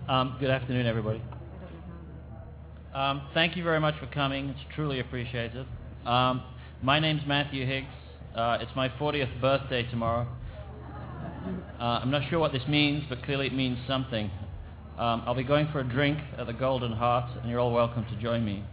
Good afternoon, everybody. Thank you very much for coming. It's truly appreciated. My name's Matthew Higgs. It's my 40th birthday tomorrow. I'm not sure what this means, but clearly it means something. I'll be going for a drink at the Golden Heart, and you're all welcome to join me.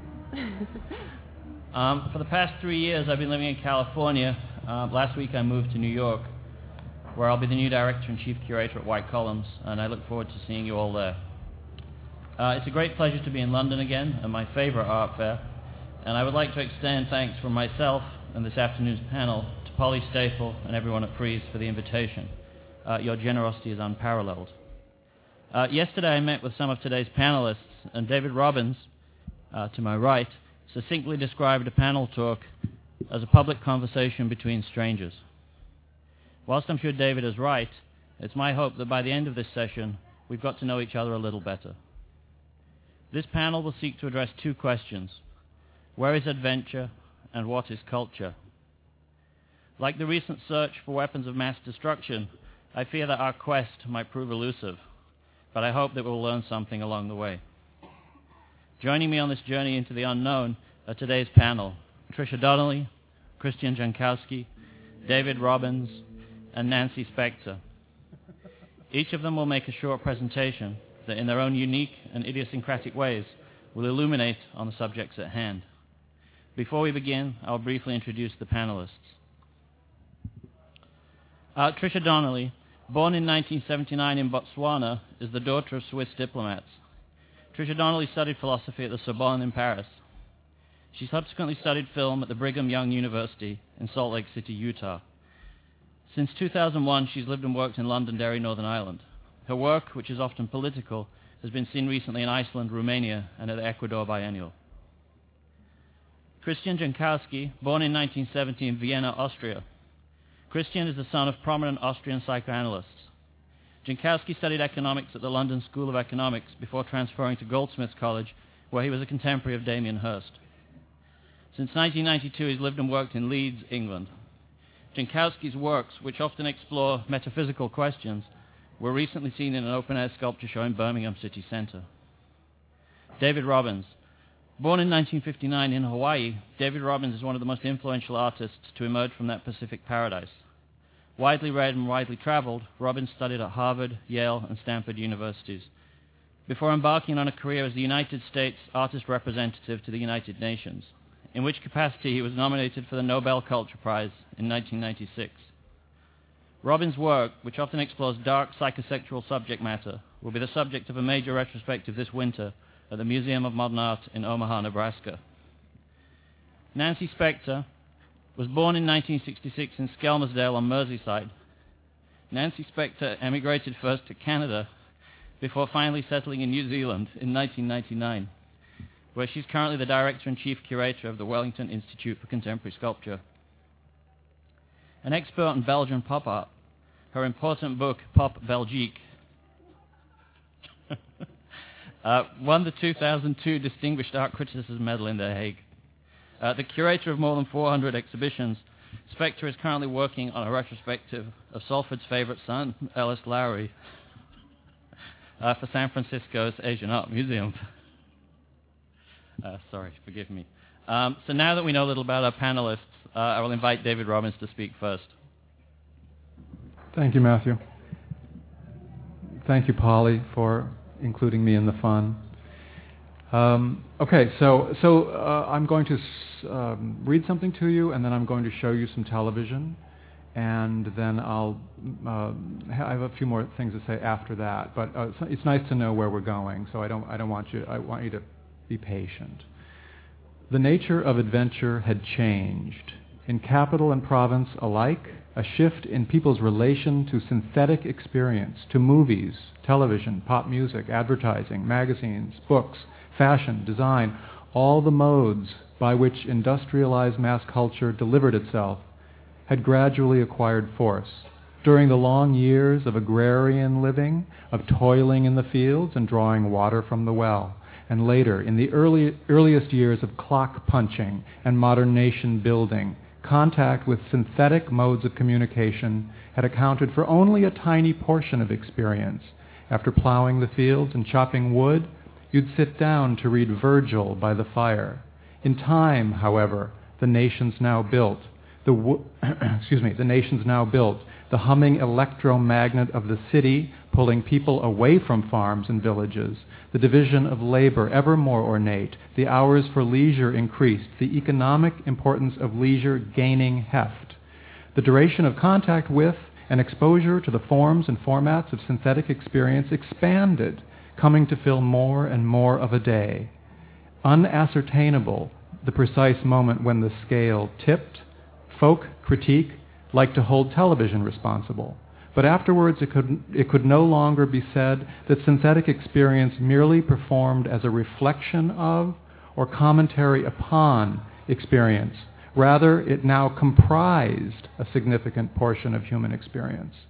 For the past 3 years, I've been living in California. Last week, I moved to New York, where I'll be the new director and chief curator at White Columns, and I look forward to seeing you all there. It's a great pleasure to be in London again, at my favorite art fair, and I would like to extend thanks from myself and this afternoon's panel to Polly Staple and everyone at Frieze for the invitation. Your generosity is unparalleled. Yesterday, I met with some of today's panelists, and David Robbins, to my right, succinctly described a panel talk as a public conversation between strangers. Whilst I'm sure David is right, it's my hope that by the end of this session, we've got to know each other a little better. This panel will seek to address two questions. Where is adventure, and what is culture? Like the recent search for weapons of mass destruction, I fear that our quest might prove elusive, but I hope that we'll learn something along the way. Joining me on this journey into the unknown are today's panel, Tricia Donnelly, Christian Jankowski, David Robbins, and Nancy Spector. Each of them will make a short presentation that in their own unique and idiosyncratic ways will illuminate on the subjects at hand. Before we begin, I'll briefly introduce the panelists. Tricia Donnelly, born in 1979 in Botswana, is the daughter of Swiss diplomats. Tricia Donnelly studied philosophy at the Sorbonne in Paris. She subsequently studied film at the Brigham Young University in Salt Lake City, Utah. Since 2001, she's lived and worked in Londonderry, Northern Ireland. Her work, which is often political, has been seen recently in Iceland, Romania, and at the Ecuador Biennial. Christian Jankowski, born in 1970 in Vienna, Austria. Christian is the son of prominent Austrian psychoanalysts. Jankowski studied economics at the London School of Economics before transferring to Goldsmiths College, where he was a contemporary of Damien Hirst. Since 1992, he's lived and worked in Leeds, England. Jankowski's works, which often explore metaphysical questions, were recently seen in an open-air sculpture show in Birmingham City Centre. David Robbins. Born in 1959 in Hawaii, David Robbins is one of the most influential artists to emerge from that Pacific paradise. Widely read and widely traveled, Robbins studied at Harvard, Yale, and Stanford universities, before embarking on a career as the United States Artist Representative to the United Nations, in which capacity he was nominated for the Nobel Culture Prize in 1996. Robbins' work, which often explores dark psychosexual subject matter, will be the subject of a major retrospective this winter at the Museum of Modern Art in Omaha, Nebraska. Nancy Spector was born in 1966 in Skelmersdale on Merseyside. Nancy Spector emigrated first to Canada before finally settling in New Zealand in 1999. Where she's currently the director and chief curator of the Wellington Institute for Contemporary Sculpture. An expert in Belgian pop art, her important book, Pop Belgique, won the 2002 Distinguished Art Criticism Medal in The Hague. The curator of more than 400 exhibitions, Spector is currently working on a retrospective of Salford's favorite son, Ellis Lowry, for San Francisco's Asian Art Museum. Sorry, forgive me. So now that we know a little about our panelists, I will invite David Robbins to speak first. Thank you, Matthew. Thank you, Polly, for including me in the fun. Okay, so I'm going to read something to you, and then I'm going to show you some television, and then I have a few more things to say after that. But it's nice to know where we're going, so I want you to be patient. The nature of adventure had changed. In capital and province alike, a shift in people's relation to synthetic experience, to movies, television, pop music, advertising, magazines, books, fashion, design, all the modes by which industrialized mass culture delivered itself, had gradually acquired force. During the long years of agrarian living, of toiling in the fields and drawing water from the well, and later, in the earliest years of clock punching and modern nation building, contact with synthetic modes of communication had accounted for only a tiny portion of experience, After plowing the fields and chopping wood, you'd sit down to read Virgil by the fire. In time, however, the nation's now built. The nation's now built. The humming electromagnet of the city, pulling people away from farms and villages. The division of labor ever more ornate. The hours for leisure increased. The economic importance of leisure gaining heft. The duration of contact with and exposure to the forms and formats of synthetic experience expanded, coming to fill more and more of a day. Unascertainable, the precise moment when the scale tipped, folk critique liked to hold television responsible. But afterwards it could no longer be said that synthetic experience merely performed as a reflection of or commentary upon experience. Rather, it now comprised a significant portion of human experience.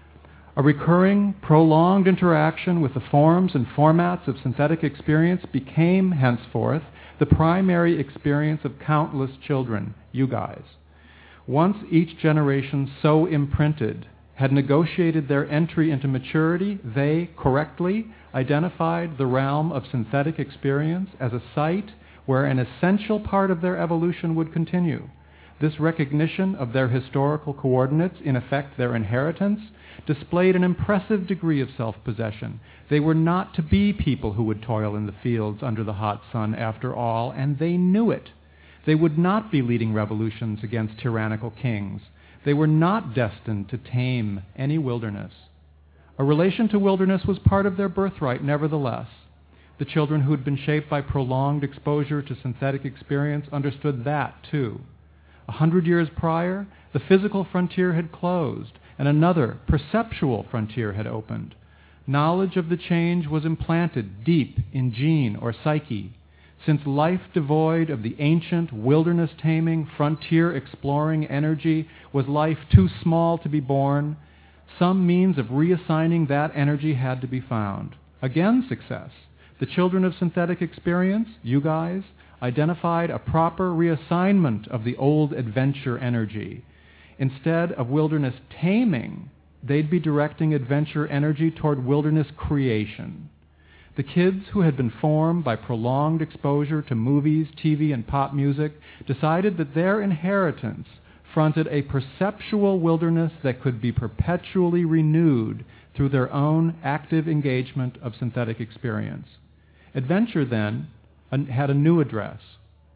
A recurring, prolonged interaction with the forms and formats of synthetic experience became, henceforth, the primary experience of countless children, you guys. Once each generation so imprinted had negotiated their entry into maturity, they correctly identified the realm of synthetic experience as a site where an essential part of their evolution would continue. This recognition of their historical coordinates, in effect their inheritance, displayed an impressive degree of self-possession. They were not to be people who would toil in the fields under the hot sun after all, and they knew it. They would not be leading revolutions against tyrannical kings. They were not destined to tame any wilderness. A relation to wilderness was part of their birthright, nevertheless. The children who had been shaped by prolonged exposure to synthetic experience understood that, too. 100 years prior, the physical frontier had closed, and another, perceptual frontier had opened. Knowledge of the change was implanted deep in gene or psyche. Since life devoid of the ancient, wilderness-taming, frontier-exploring energy was life too small to be born, some means of reassigning that energy had to be found. Again, success. The children of synthetic experience, you guys, identified a proper reassignment of the old adventure energy. Instead of wilderness taming, they'd be directing adventure energy toward wilderness creation. The kids who had been formed by prolonged exposure to movies, TV, and pop music decided that their inheritance fronted a perceptual wilderness that could be perpetually renewed through their own active engagement of synthetic experience. Adventure then had a new address.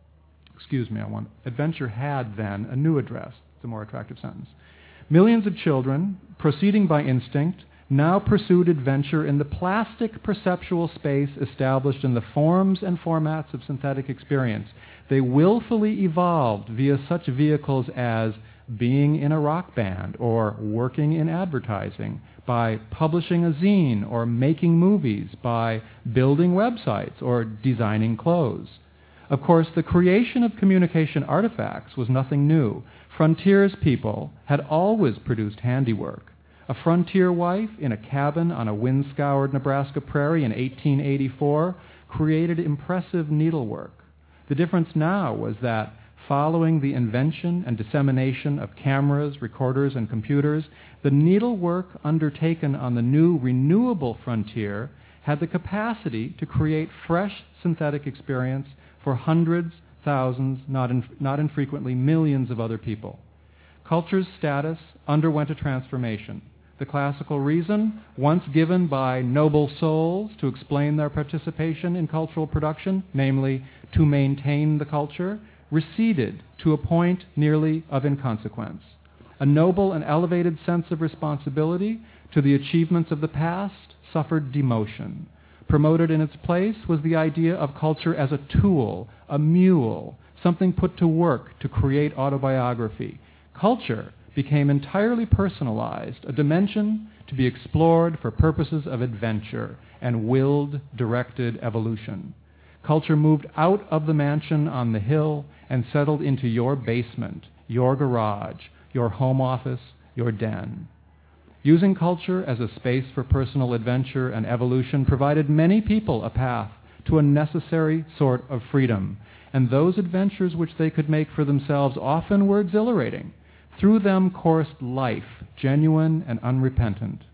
Adventure had then a new address. It's a more attractive sentence. Millions of children, proceeding by instinct, now pursued adventure in the plastic perceptual space established in the forms and formats of synthetic experience. They willfully evolved via such vehicles as being in a rock band or working in advertising, by publishing a zine or making movies, by building websites or designing clothes. Of course, the creation of communication artifacts was nothing new. Frontiers people had always produced handiwork. A frontier wife in a cabin on a wind-scoured Nebraska prairie in 1884 created impressive needlework. The difference now was that, following the invention and dissemination of cameras, recorders, and computers, the needlework undertaken on the new renewable frontier had the capacity to create fresh synthetic experience for hundreds, thousands, not infrequently millions of other people. Culture's status underwent a transformation. The classical reason, once given by noble souls to explain their participation in cultural production, namely to maintain the culture, receded to a point nearly of inconsequence. A noble and elevated sense of responsibility to the achievements of the past suffered demotion. Promoted in its place was the idea of culture as a tool, a mule, something put to work to create autobiography. Culture became entirely personalized, a dimension to be explored for purposes of adventure and willed, directed evolution. Culture moved out of the mansion on the hill and settled into your basement, your garage, your home office, your den. Using culture as a space for personal adventure and evolution provided many people a path to a necessary sort of freedom, and those adventures which they could make for themselves often were exhilarating. Through them coursed life, genuine and unrepentant.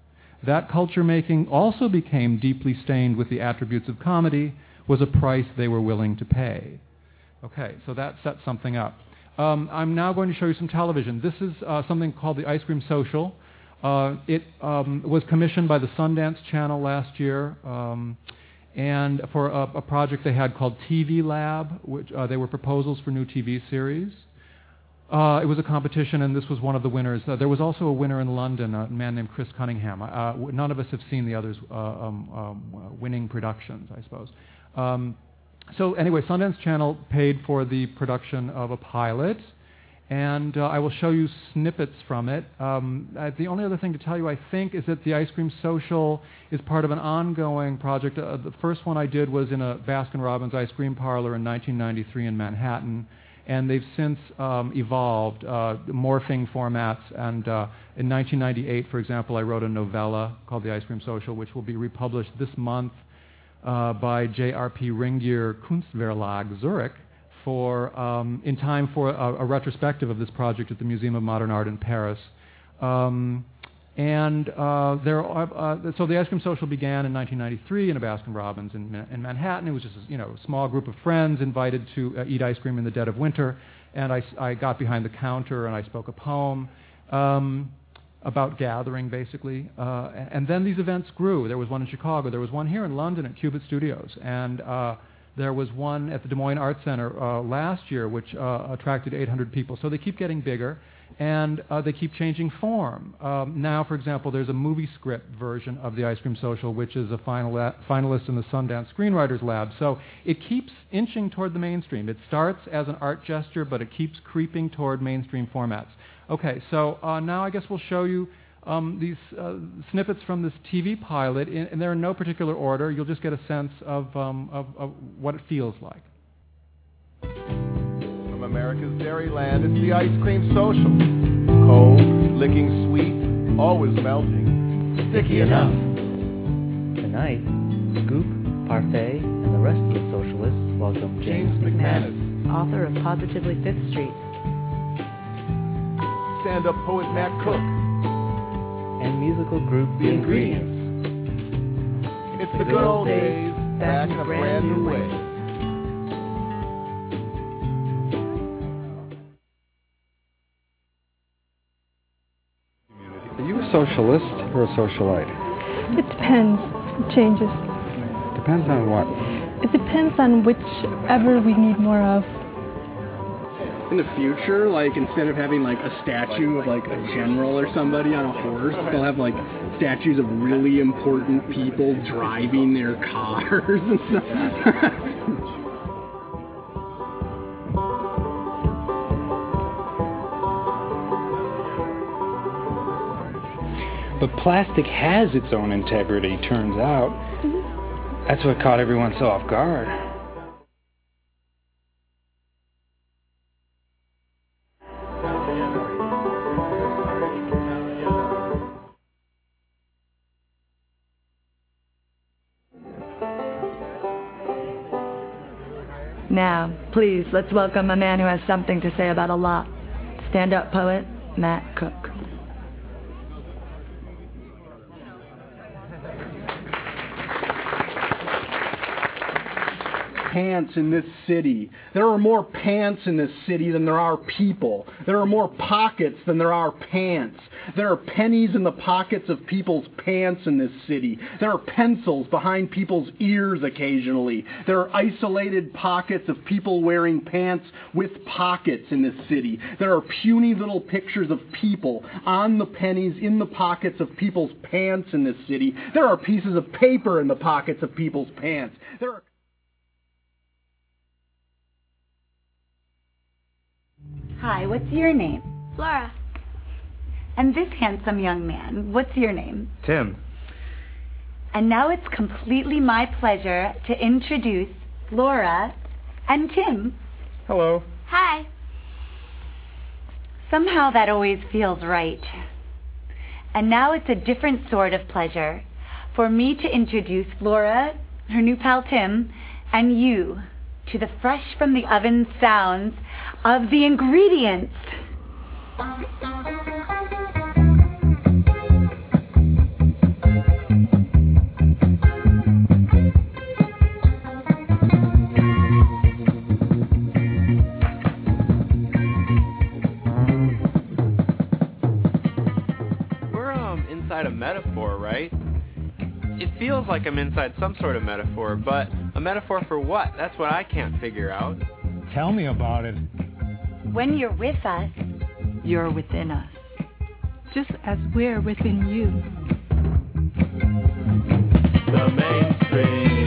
that culture making also became deeply stained with the attributes of comedy, was a price they were willing to pay. Okay, so that sets something up. I'm now going to show you some television. This is something called the Ice Cream Social. It was commissioned by the Sundance Channel last year, and for a project they had called TV Lab, which they were proposals for new TV series. It was a competition, and this was one of the winners. There was also a winner in London, a man named Chris Cunningham. None of us have seen the others' winning productions, I suppose. So anyway, Sundance Channel paid for the production of a pilot, and I will show you snippets from it. The only other thing to tell you, I think, is that the Ice Cream Social is part of an ongoing project. The first one I did was in a Baskin-Robbins ice cream parlor in 1993 in Manhattan, and they've since evolved, morphing formats. And in 1998, for example, I wrote a novella called The Ice Cream Social, which will be republished this month by J.R.P. Ringier Kunstverlag Zurich in time for a retrospective of this project at the Museum of Modern Art in Paris. So the Ice Cream Social began in 1993 in a Baskin-Robbins in Manhattan. It was just a small group of friends invited to eat ice cream in the dead of winter, and I got behind the counter and I spoke a poem about gathering, basically. And then these events grew. There was one in Chicago. There was one here in London at Cubit Studios, and there was one at the Des Moines Arts Center last year, which attracted 800 people. So they keep getting bigger, and they keep changing form. Now, for example, there's a movie script version of the Ice Cream Social, which is a finalist in the Sundance Screenwriters Lab. So it keeps inching toward the mainstream. It starts as an art gesture, but it keeps creeping toward mainstream formats. Okay, so now I guess we'll show you these snippets from this TV pilot, and they're in no particular order. You'll just get a sense of what it feels like. From America's Dairyland, it's the Ice Cream Social. Cold, licking sweet, always melting, sticky enough. Tonight, Scoop, Parfait, and the rest of the socialists welcome James McManus, author of Positively Fifth Street. Stand-up poet Matt Cook, and musical group The Ingredients. It's the good old days, back in a brand new way. Are you a socialist or a socialite? It depends. It changes. Depends on what? It depends on whichever we need more of. In the future, like, instead of having like a statue of like a general or somebody on a horse, they'll have like statues of really important people driving their cars and stuff. But plastic has its own integrity, turns out. Mm-hmm. That's what caught everyone so off guard. Now, please, let's welcome a man who has something to say about a lot. Stand-up poet, Matt Cook. Pants in this city. There are more pants in this city than there are people. There are more pockets than there are pants. There are pennies in the pockets of people's pants in this city. There are pencils behind people's ears occasionally. There are isolated pockets of people wearing pants with pockets in this city. There are puny little pictures of people on the pennies in the pockets of people's pants in this city. There are pieces of paper in the pockets of people's pants. There are Hi, what's your name? Flora. And this handsome young man, what's your name? Tim. And now it's completely my pleasure to introduce Flora and Tim. Hello. Hi. Somehow that always feels right. And now it's a different sort of pleasure for me to introduce Flora, her new pal Tim, and you to the fresh from the oven sounds of The Ingredients. feels like I'm inside some sort of metaphor, but a metaphor for what? That's what I can't figure out. Tell me about it. When you're with us, You're within us. just as we're within you. The mainstream.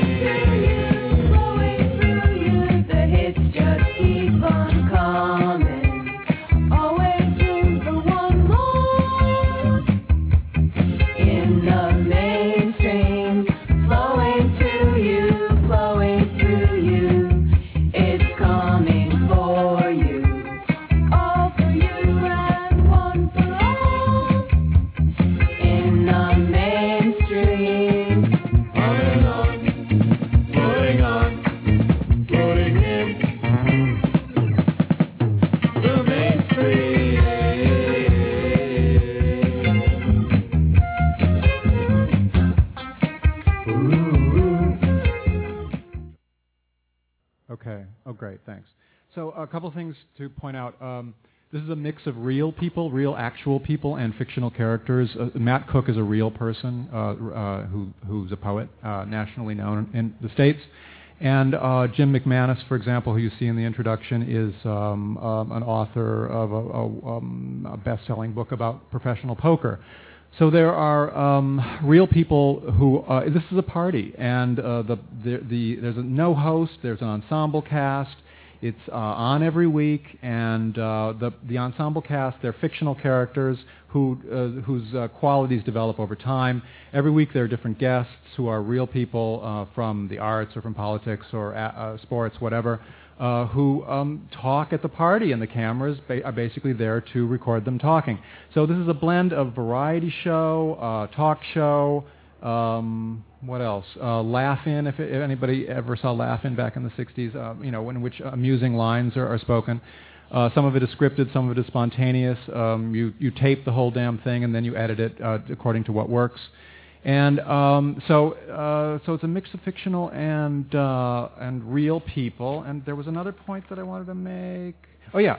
Flowing through you, the hits just keep on coming. Always room for one more. In the mainstream, flowing to you, flowing through you. It's coming for you. All for you and one for all. In the mainstream. On and on, floating on, floating in. The mainstream. Okay. Oh, great. Thanks. So a couple things to point out. This is a mix of real people, real actual people, and fictional characters. Matt Cook is a real person who's a poet, nationally known in the States. And Jim McManus, for example, who you see in the introduction, is an author of a best-selling book about professional poker. So there are real people who. This is a party, and there's no host. There's an ensemble cast. It's on every week, and the ensemble cast, they're fictional characters whose qualities develop over time. Every week there are different guests who are real people from the arts or from politics or sports, whatever, who talk at the party, and the cameras are basically there to record them talking. So this is a blend of variety show, talk show, what else? Laugh-In, if anybody ever saw Laugh-In back in the 60s, in which amusing lines are spoken. Some of it is scripted, some of it is spontaneous. You tape the whole damn thing, and then you edit it according to what works. And so it's a mix of fictional and real people. And there was another point that I wanted to make. Oh yeah.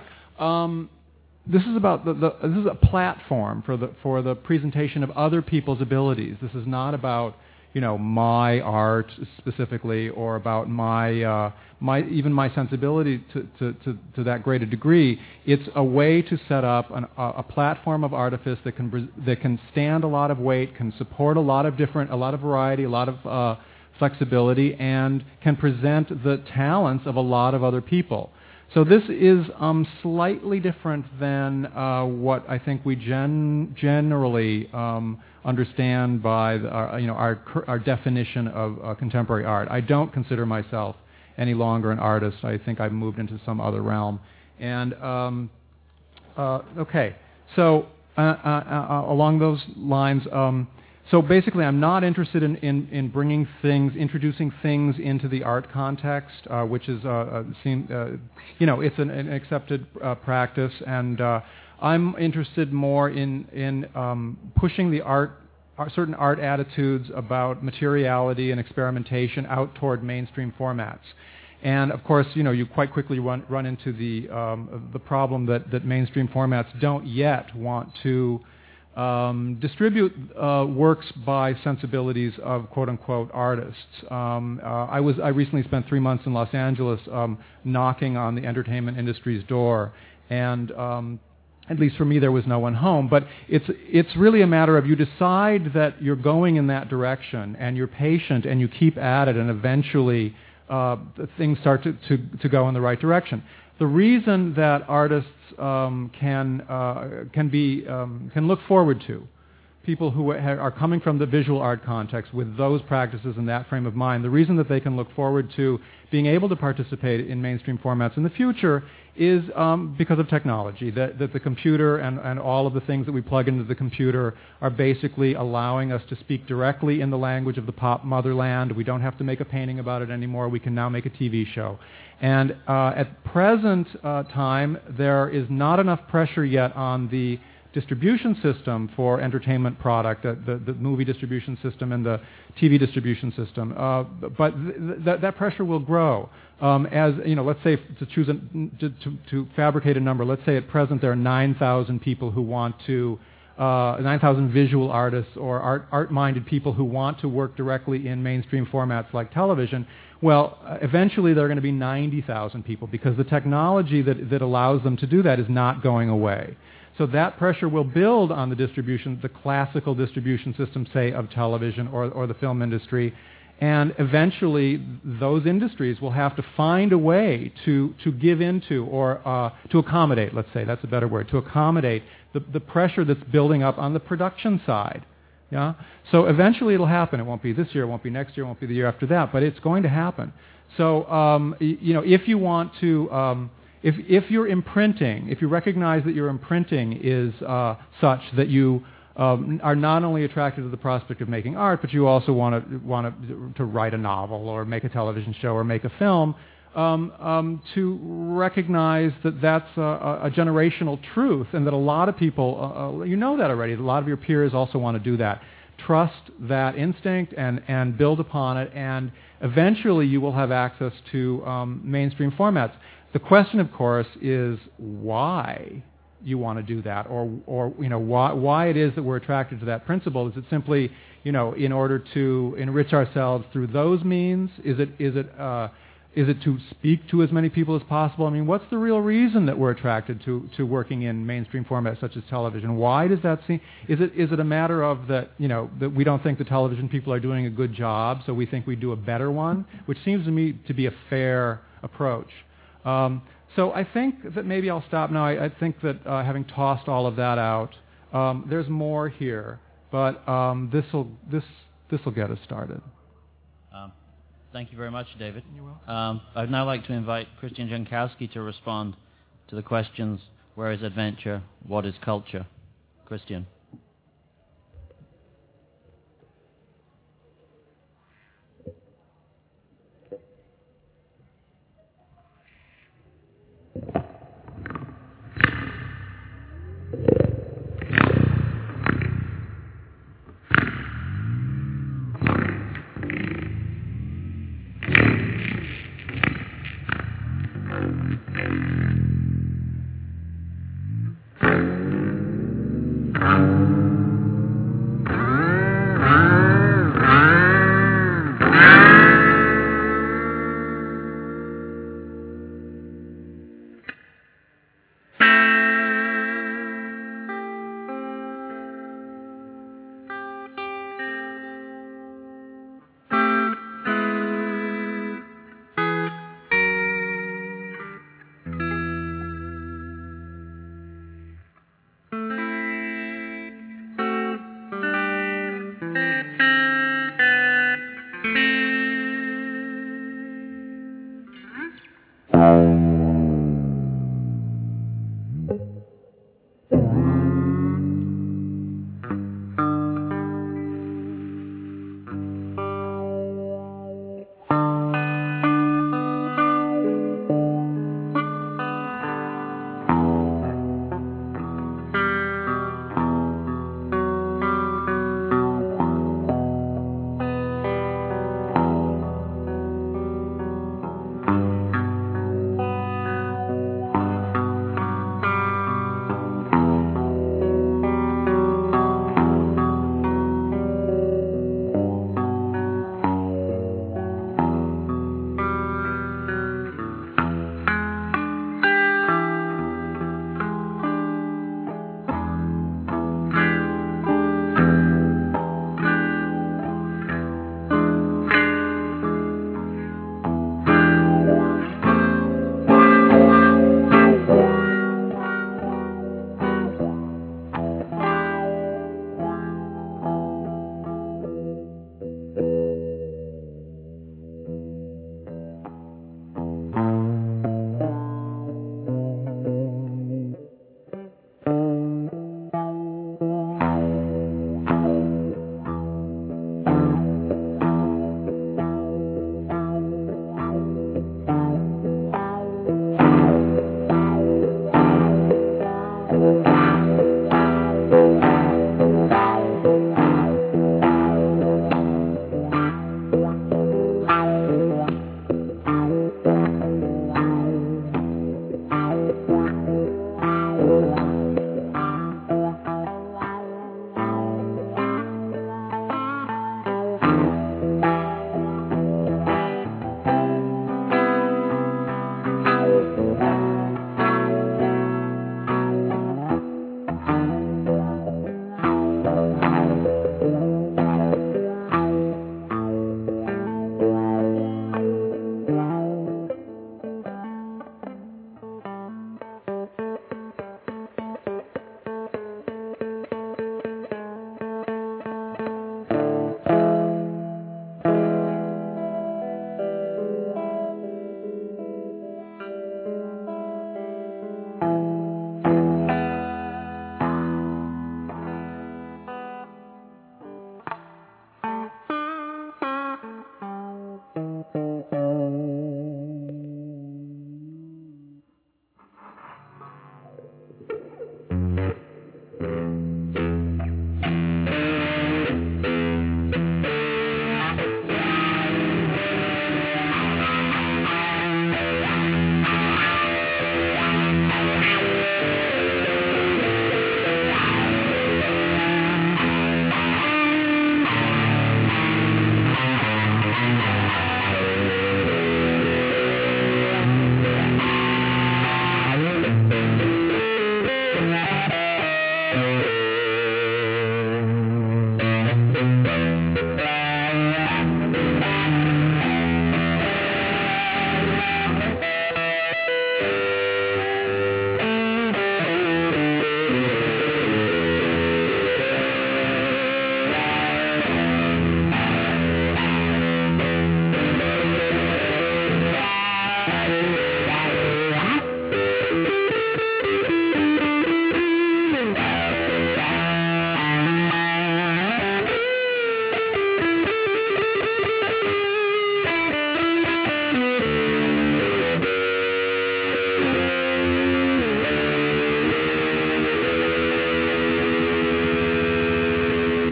This is about this is a platform for the presentation of other people's abilities. This is not about my art specifically, or about my sensibility to that great a degree. It's a way to set up a platform of artifice that can stand a lot of weight, can support a lot of variety, a lot of flexibility, and can present the talents of a lot of other people. So this is slightly different than what I think we generally understand by our definition of contemporary art. I don't consider myself any longer an artist. I think I've moved into some other realm. And okay, so along those lines. So basically, I'm not interested in bringing things, introducing things into the art context, which is it's an accepted practice, and I'm interested more in pushing the certain art attitudes about materiality and experimentation out toward mainstream formats. And of course, you quite quickly run into the problem that mainstream formats don't yet want to distribute works by sensibilities of quote-unquote artists. I recently spent 3 months in Los Angeles knocking on the entertainment industry's door, and at least for me there was no one home. But it's really a matter of you decide that you're going in that direction, and you're patient, and you keep at it, and eventually things start to go in the right direction. The reason that artists can look forward to people who are coming from the visual art context with those practices and that frame of mind, the reason that they can look forward to being able to participate in mainstream formats in the future is because of technology, that the computer and all of the things that we plug into the computer are basically allowing us to speak directly in the language of the pop motherland. We don't have to make a painting about it anymore. We can now make a TV show. And at present time, there is not enough pressure yet on the distribution system for entertainment product, the movie distribution system and the TV distribution system. But that pressure will grow. As let's say to fabricate a number. Let's say at present there are 9,000 people who want to visual artists or art-minded people who want to work directly in mainstream formats like television. Well, eventually there are going to be 90,000 people because the technology that allows them to do that is not going away. So that pressure will build on the classical distribution system, say, of television or the film industry. And eventually, those industries will have to find a way to give into or to accommodate, let's say, that's a better word, to accommodate the pressure that's building up on the production side. Yeah? So eventually it'll happen. It won't be this year, it won't be next year, it won't be the year after that, but it's going to happen. So, if you want to, if you're imprinting, if you recognize that your imprinting is such that you are not only attracted to the prospect of making art, but you also want to write a novel or make a television show or make a film, to recognize that that's a generational truth and that a lot of people, you know that already, a lot of your peers also want to do that. Trust that instinct and build upon it, and eventually you will have access to mainstream formats. The question, of course, is why you want to do that, or why it is that we're attracted to that principle. Is it simply, in order to enrich ourselves through those means? Is it to speak to as many people as possible? I mean, what's the real reason that we're attracted to working in mainstream formats such as television? Why does that seem? Is it a matter of that we don't think the television people are doing a good job, so we think we do a better one, which seems to me to be a fair approach. So I think that maybe I'll stop now. I think that having tossed all of that out, there's more here, but this'll get us started. Thank you very much, David. You're welcome. I'd now like to invite Christian Jankowski to respond to the questions: where is adventure? What is culture? Christian.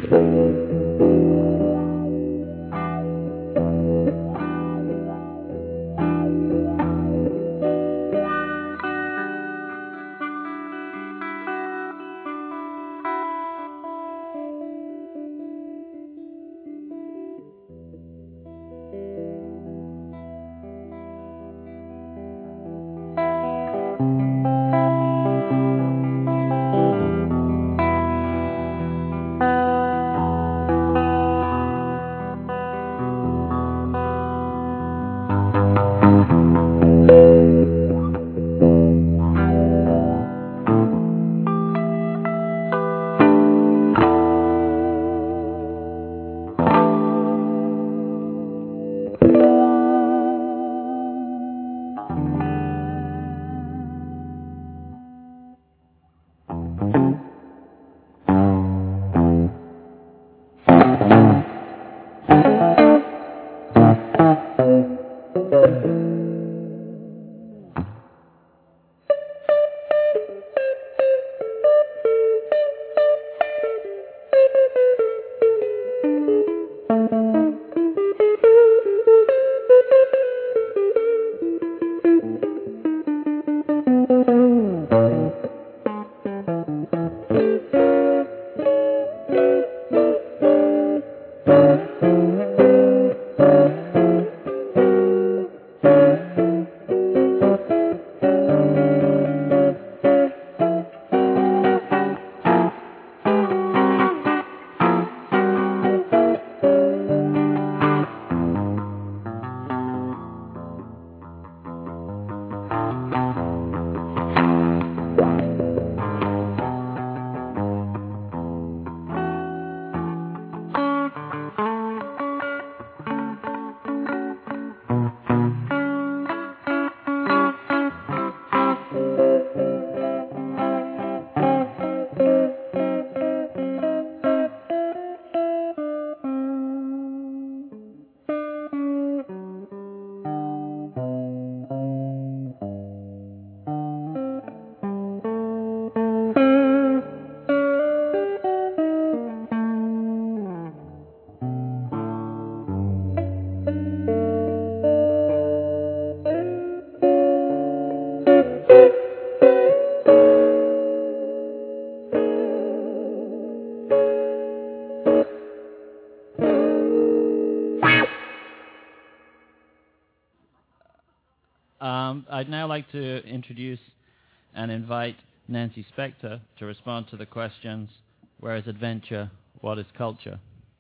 I'd now like to introduce and invite Nancy Spector to respond to the questions, where is adventure, what is culture?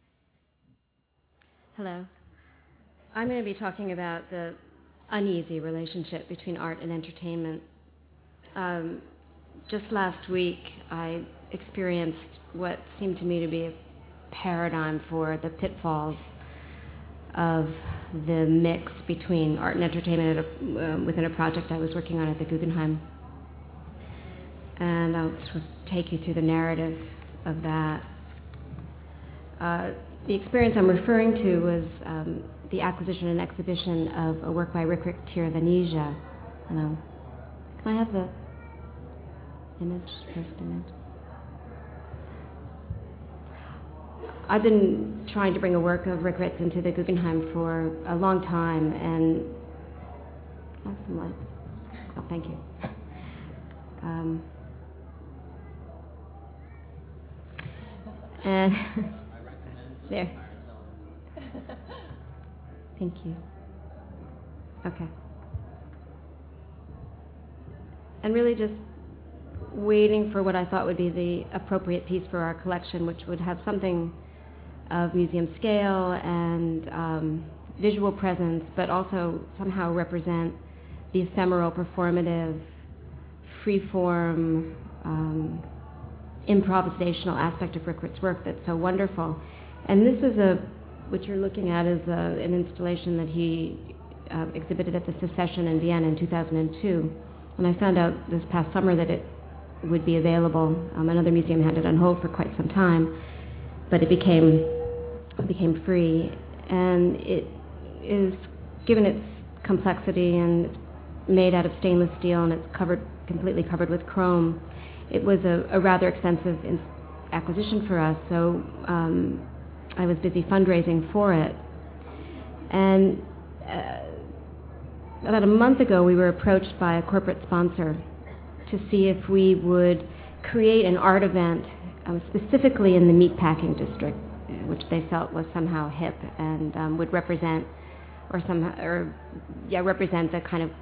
Hello. I'm going to be talking about the uneasy relationship between art and entertainment. Just last week, I experienced what seemed to me to be a paradigm for the pitfalls of the mix between art and entertainment within a project I was working on at the Guggenheim. And I'll sort of take you through the narrative of that. The experience I'm referring to was the acquisition and exhibition of a work by Rik Tir-Venesia. Can I have the first image? I've been trying to bring a work of Rik into the Guggenheim for a long time, and have some lights. Oh, thank you. And there. Thank you. Okay. And really just waiting for what I thought would be the appropriate piece for our collection, which would have something of museum scale and visual presence, but also somehow represent the ephemeral, performative, free-form, improvisational aspect of Rikrit's work that's so wonderful. And this is what you're looking at is an installation that he exhibited at the Secession in Vienna in 2002. And I found out this past summer that it would be available. Another museum had it on hold for quite some time, but it became free. And it is, given its complexity, and it's made out of stainless steel, and it's completely covered with chrome, it was a rather expensive acquisition for us, so I was busy fundraising for it. And about a month ago, we were approached by a corporate sponsor to see if we would create an art event specifically in the meatpacking district, which they felt was somehow hip and would represent represent the kind of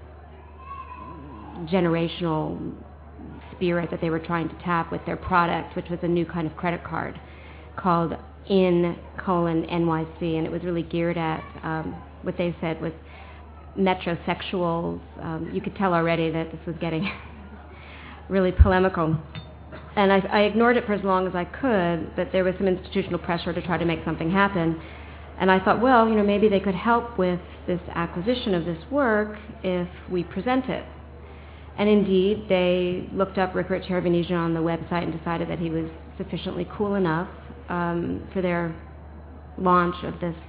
generational spirit that they were trying to tap with their product, which was a new kind of credit card called IN:NYC, and it was really geared at what they said was metrosexuals. You could tell already that this was getting really polemical. And I ignored it for as long as I could, but there was some institutional pressure to try to make something happen. And I thought, well, maybe they could help with this acquisition of this work if we present it. And indeed, they looked up Rick Chervanesian on the website and decided that he was sufficiently cool enough for their launch of this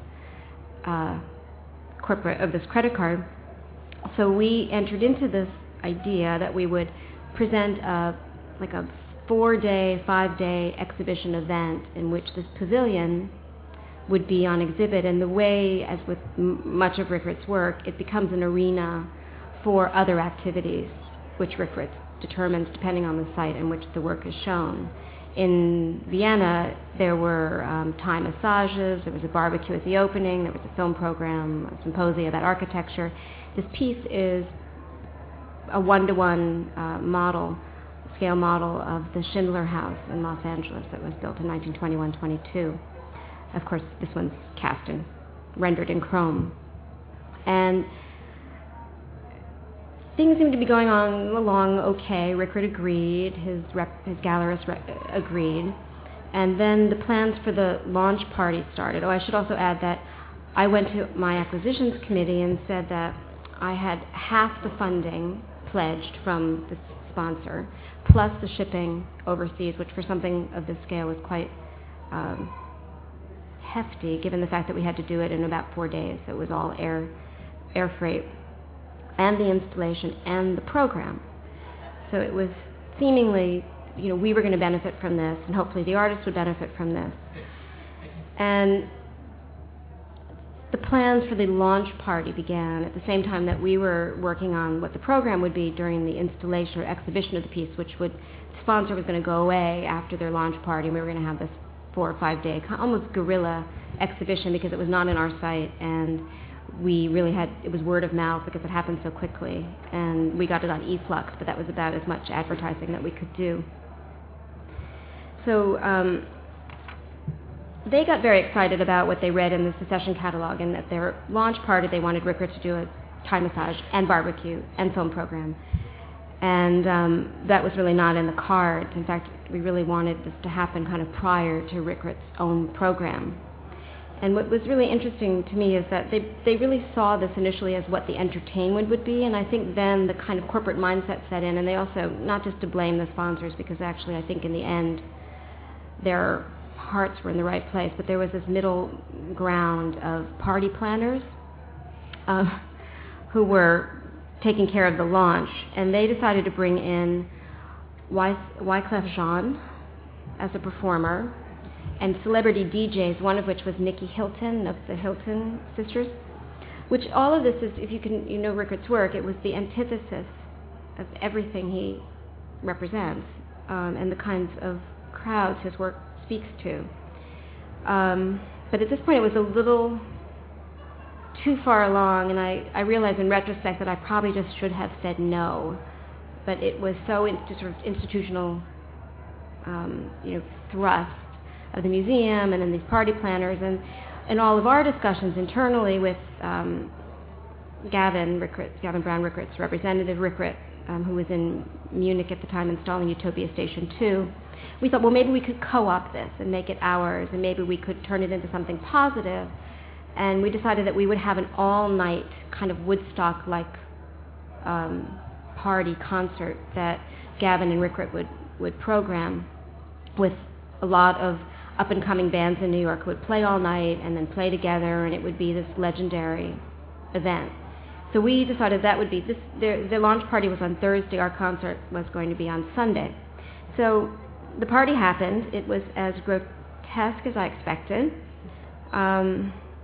credit card. So we entered into this idea that we would present a 4-day, 5-day exhibition event in which this pavilion would be on exhibit. And the way, as with much of Rickart's work, it becomes an arena for other activities, which Rickert determines depending on the site in which the work is shown. In Vienna, there were Thai massages, there was a barbecue at the opening, there was a film program, a symposium about architecture. This piece is a one-to-one scale model of the Schindler House in Los Angeles that was built in 1921-22. Of course, this one's cast and rendered in chrome. And things seemed to be going on along okay. Rickert agreed, his gallerist agreed, and then the plans for the launch party started. Oh, I should also add that I went to my acquisitions committee and said that I had half the funding pledged from the sponsor, plus the shipping overseas, which for something of this scale was quite hefty, given the fact that we had to do it in about 4 days. So it was all air freight, and the installation and the program. So it was seemingly, we were going to benefit from this, and hopefully the artists would benefit from this. And the plans for the launch party began at the same time that we were working on what the program would be during the installation or exhibition of the piece, the sponsor was going to go away after their launch party, and we were going to have this 4 or 5 day, almost guerrilla exhibition, because it was not in our site, and it was word of mouth because it happened so quickly, and we got it on eFlux, but that was about as much advertising that we could do. So they got very excited about what they read in the Secession catalog, and at their launch party they wanted Rickert to do a Thai massage and barbecue and film program. And that was really not in the cards. In fact, we really wanted this to happen kind of prior to Rickert's own program. And what was really interesting to me is that they really saw this initially as what the entertainment would be, and I think then the kind of corporate mindset set in, and they also, not just to blame the sponsors, because actually I think in the end their hearts were in the right place, but there was this middle ground of party planners who were taking care of the launch, and they decided to bring in Wyclef Jean as a performer, and celebrity DJs, one of which was Nikki Hilton of the Hilton Sisters, which all of this is, if you know Rickert's work, it was the antithesis of everything he represents, and the kinds of crowds his work speaks to. But at this point it was a little too far along, and I realize in retrospect that I probably just should have said no, but it was so sort of institutional thrust of the museum and in these party planners, and in all of our discussions internally with Gavin Brown, Rickert's representative, Rickert, who was in Munich at the time installing Utopia Station 2, we thought, well, maybe we could co-opt this and make it ours, and maybe we could turn it into something positive. And we decided that we would have an all-night kind of Woodstock-like party concert that Gavin and Rickert would program, with a lot of up-and-coming bands in New York who would play all night and then play together, and it would be this legendary event. So we decided that would be the launch party was on Thursday. Our concert was going to be on Sunday. So the party happened. It was as grotesque as I expected. I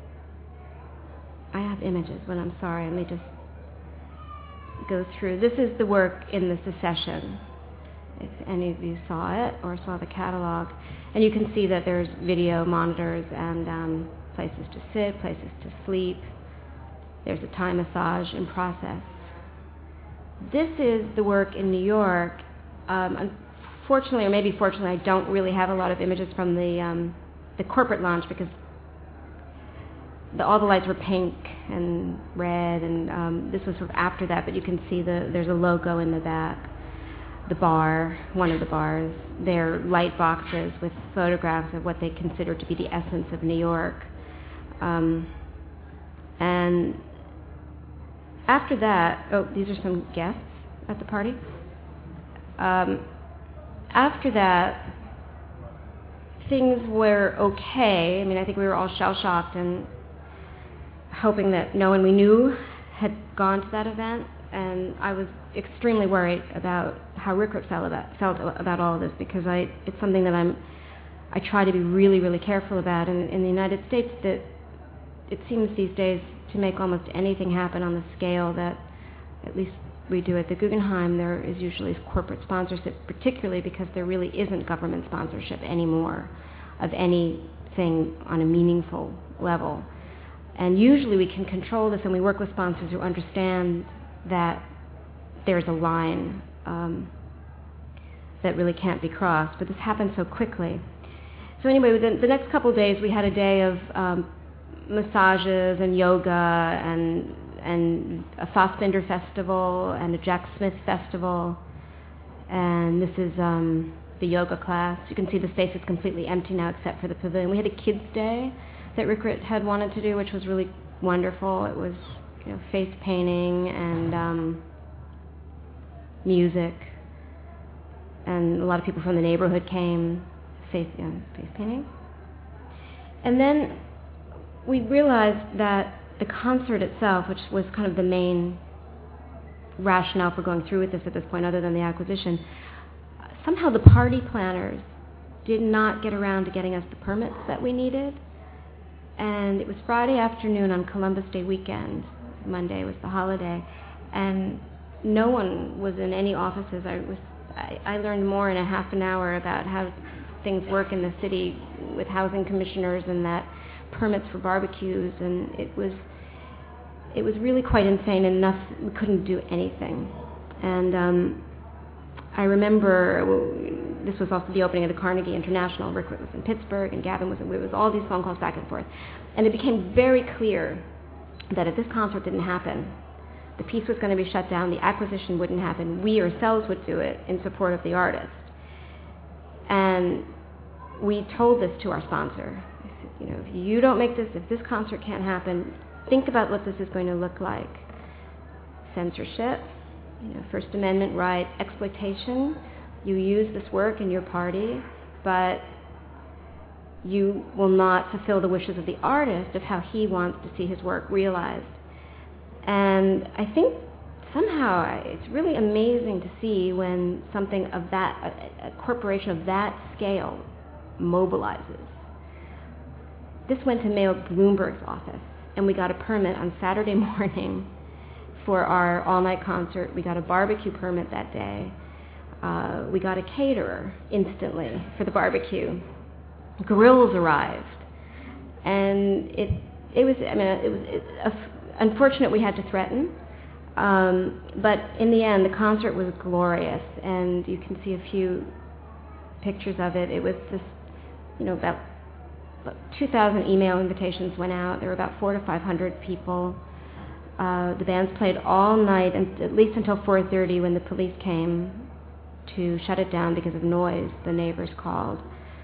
have images, but I'm sorry. Let me just go through. This is the work in the Secession, if any of you saw it or saw the catalog. And you can see that there's video monitors and places to sit, places to sleep. There's a Thai massage in process. This is the work in New York. Unfortunately, or maybe fortunately, I don't really have a lot of images from the corporate lounge because all the lights were pink and red, and this was sort of after that, but you can see there's a logo in the back. The bar, one of the bars, they're light boxes with photographs of what they consider to be the essence of New York. And after that, these are some guests at the party. After that, things were okay. I mean, I think we were all shell-shocked and hoping that no one we knew had gone to that event. And I was extremely worried about how Rickert felt about all of this, because it's something that I try to be really, really careful about. And in the United States, that it seems these days to make almost anything happen on the scale that at least we do at the Guggenheim, there is usually corporate sponsorship, particularly because there really isn't government sponsorship anymore of anything on a meaningful level. And usually we can control this, and we work with sponsors who understand that there's a line that really can't be crossed. But this happened so quickly. So anyway, the next couple of days we had a day of massages and yoga and a Fassbinder festival and a Jack Smith festival. And this is the yoga class. You can see the space is completely empty now except for the pavilion. We had a kids' day that Rickert had wanted to do, which was really wonderful. It was face painting and music. And a lot of people from the neighborhood came, face painting. And then we realized that the concert itself, which was kind of the main rationale for going through with this at this point, other than the acquisition, somehow the party planners did not get around to getting us the permits that we needed. And it was Friday afternoon on Columbus Day weekend. Monday was the holiday, and no one was in any offices. I learned more in a half an hour about how things work in the city with housing commissioners and that permits for barbecues, and it was really quite insane, and we couldn't do anything. And I remember this was also the opening of the Carnegie International. Rickert was in Pittsburgh, and Gavin was. It was all these phone calls back and forth, and it became very clear that if this concert didn't happen, the piece was going to be shut down, the acquisition wouldn't happen, we ourselves would do it in support of the artist. And we told this to our sponsor. I said, if you don't make this, if this concert can't happen, think about what this is going to look like. Censorship, First Amendment rights, exploitation. You use this work in your party, but you will not fulfill the wishes of the artist of how he wants to see his work realized. And I think somehow it's really amazing to see when something of that, a corporation of that scale mobilizes. This went to Mayor Bloomberg's office, and we got a permit on Saturday morning for our all-night concert. We got a barbecue permit that day. We got a caterer instantly for the barbecue. Grills arrived, and it was unfortunate we had to threaten, but in the end the concert was glorious, and you can see a few pictures of it. It was just about 2,000 email invitations went out. There were about 400 to 500 people. The bands played all night, and at least until 4:30 when the police came to shut it down because of noise. The neighbors called.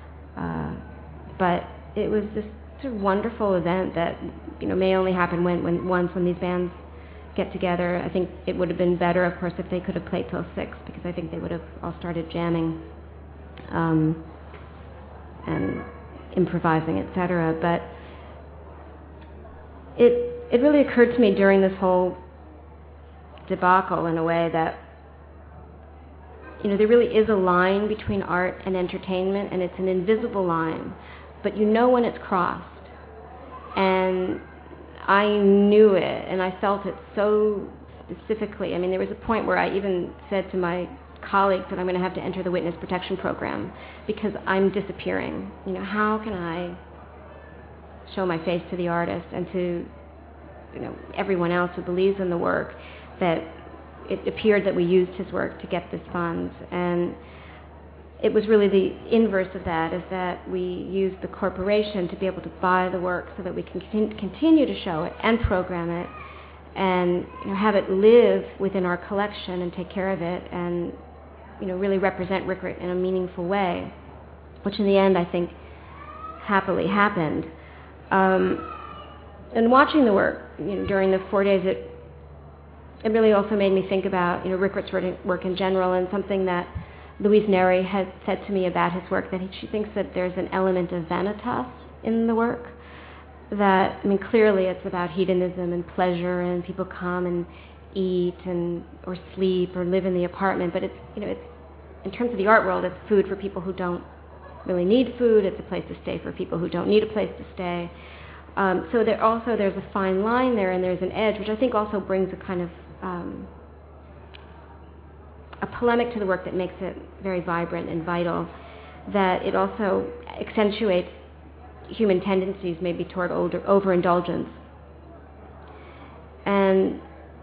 But it was just a wonderful event that may only happen when these bands get together. I think it would have been better, of course, if they could have played till 6, because I think they would have all started jamming and improvising, etc. But it really occurred to me during this whole debacle in a way that there really is a line between art and entertainment, and it's an invisible line, but you know when it's crossed. And I knew it, and I felt it so specifically. I mean, there was a point where I even said to my colleagues that I'm going to have to enter the witness protection program because I'm disappearing. How can I show my face to the artist and to everyone else who believes in the work that it appeared that we used his work to get this fund. And it was really the inverse of that, is that we used the corporation to be able to buy the work so that we can continue to show it and program it and have it live within our collection and take care of it and really represent Rickert in a meaningful way, which in the end I think happily happened. And watching the work during the 4 days, it really also made me think about Rickert's work in general, and something that Louise Neri had said to me about his work, that she thinks that there's an element of vanitas in the work. That, clearly it's about hedonism and pleasure, and people come and eat or sleep or live in the apartment, but it's in terms of the art world, it's food for people who don't really need food. It's a place to stay for people who don't need a place to stay. So there's a fine line there, and there's an edge, which I think also brings a kind of a polemic to the work that makes it very vibrant and vital, that it also accentuates human tendencies maybe toward overindulgence. And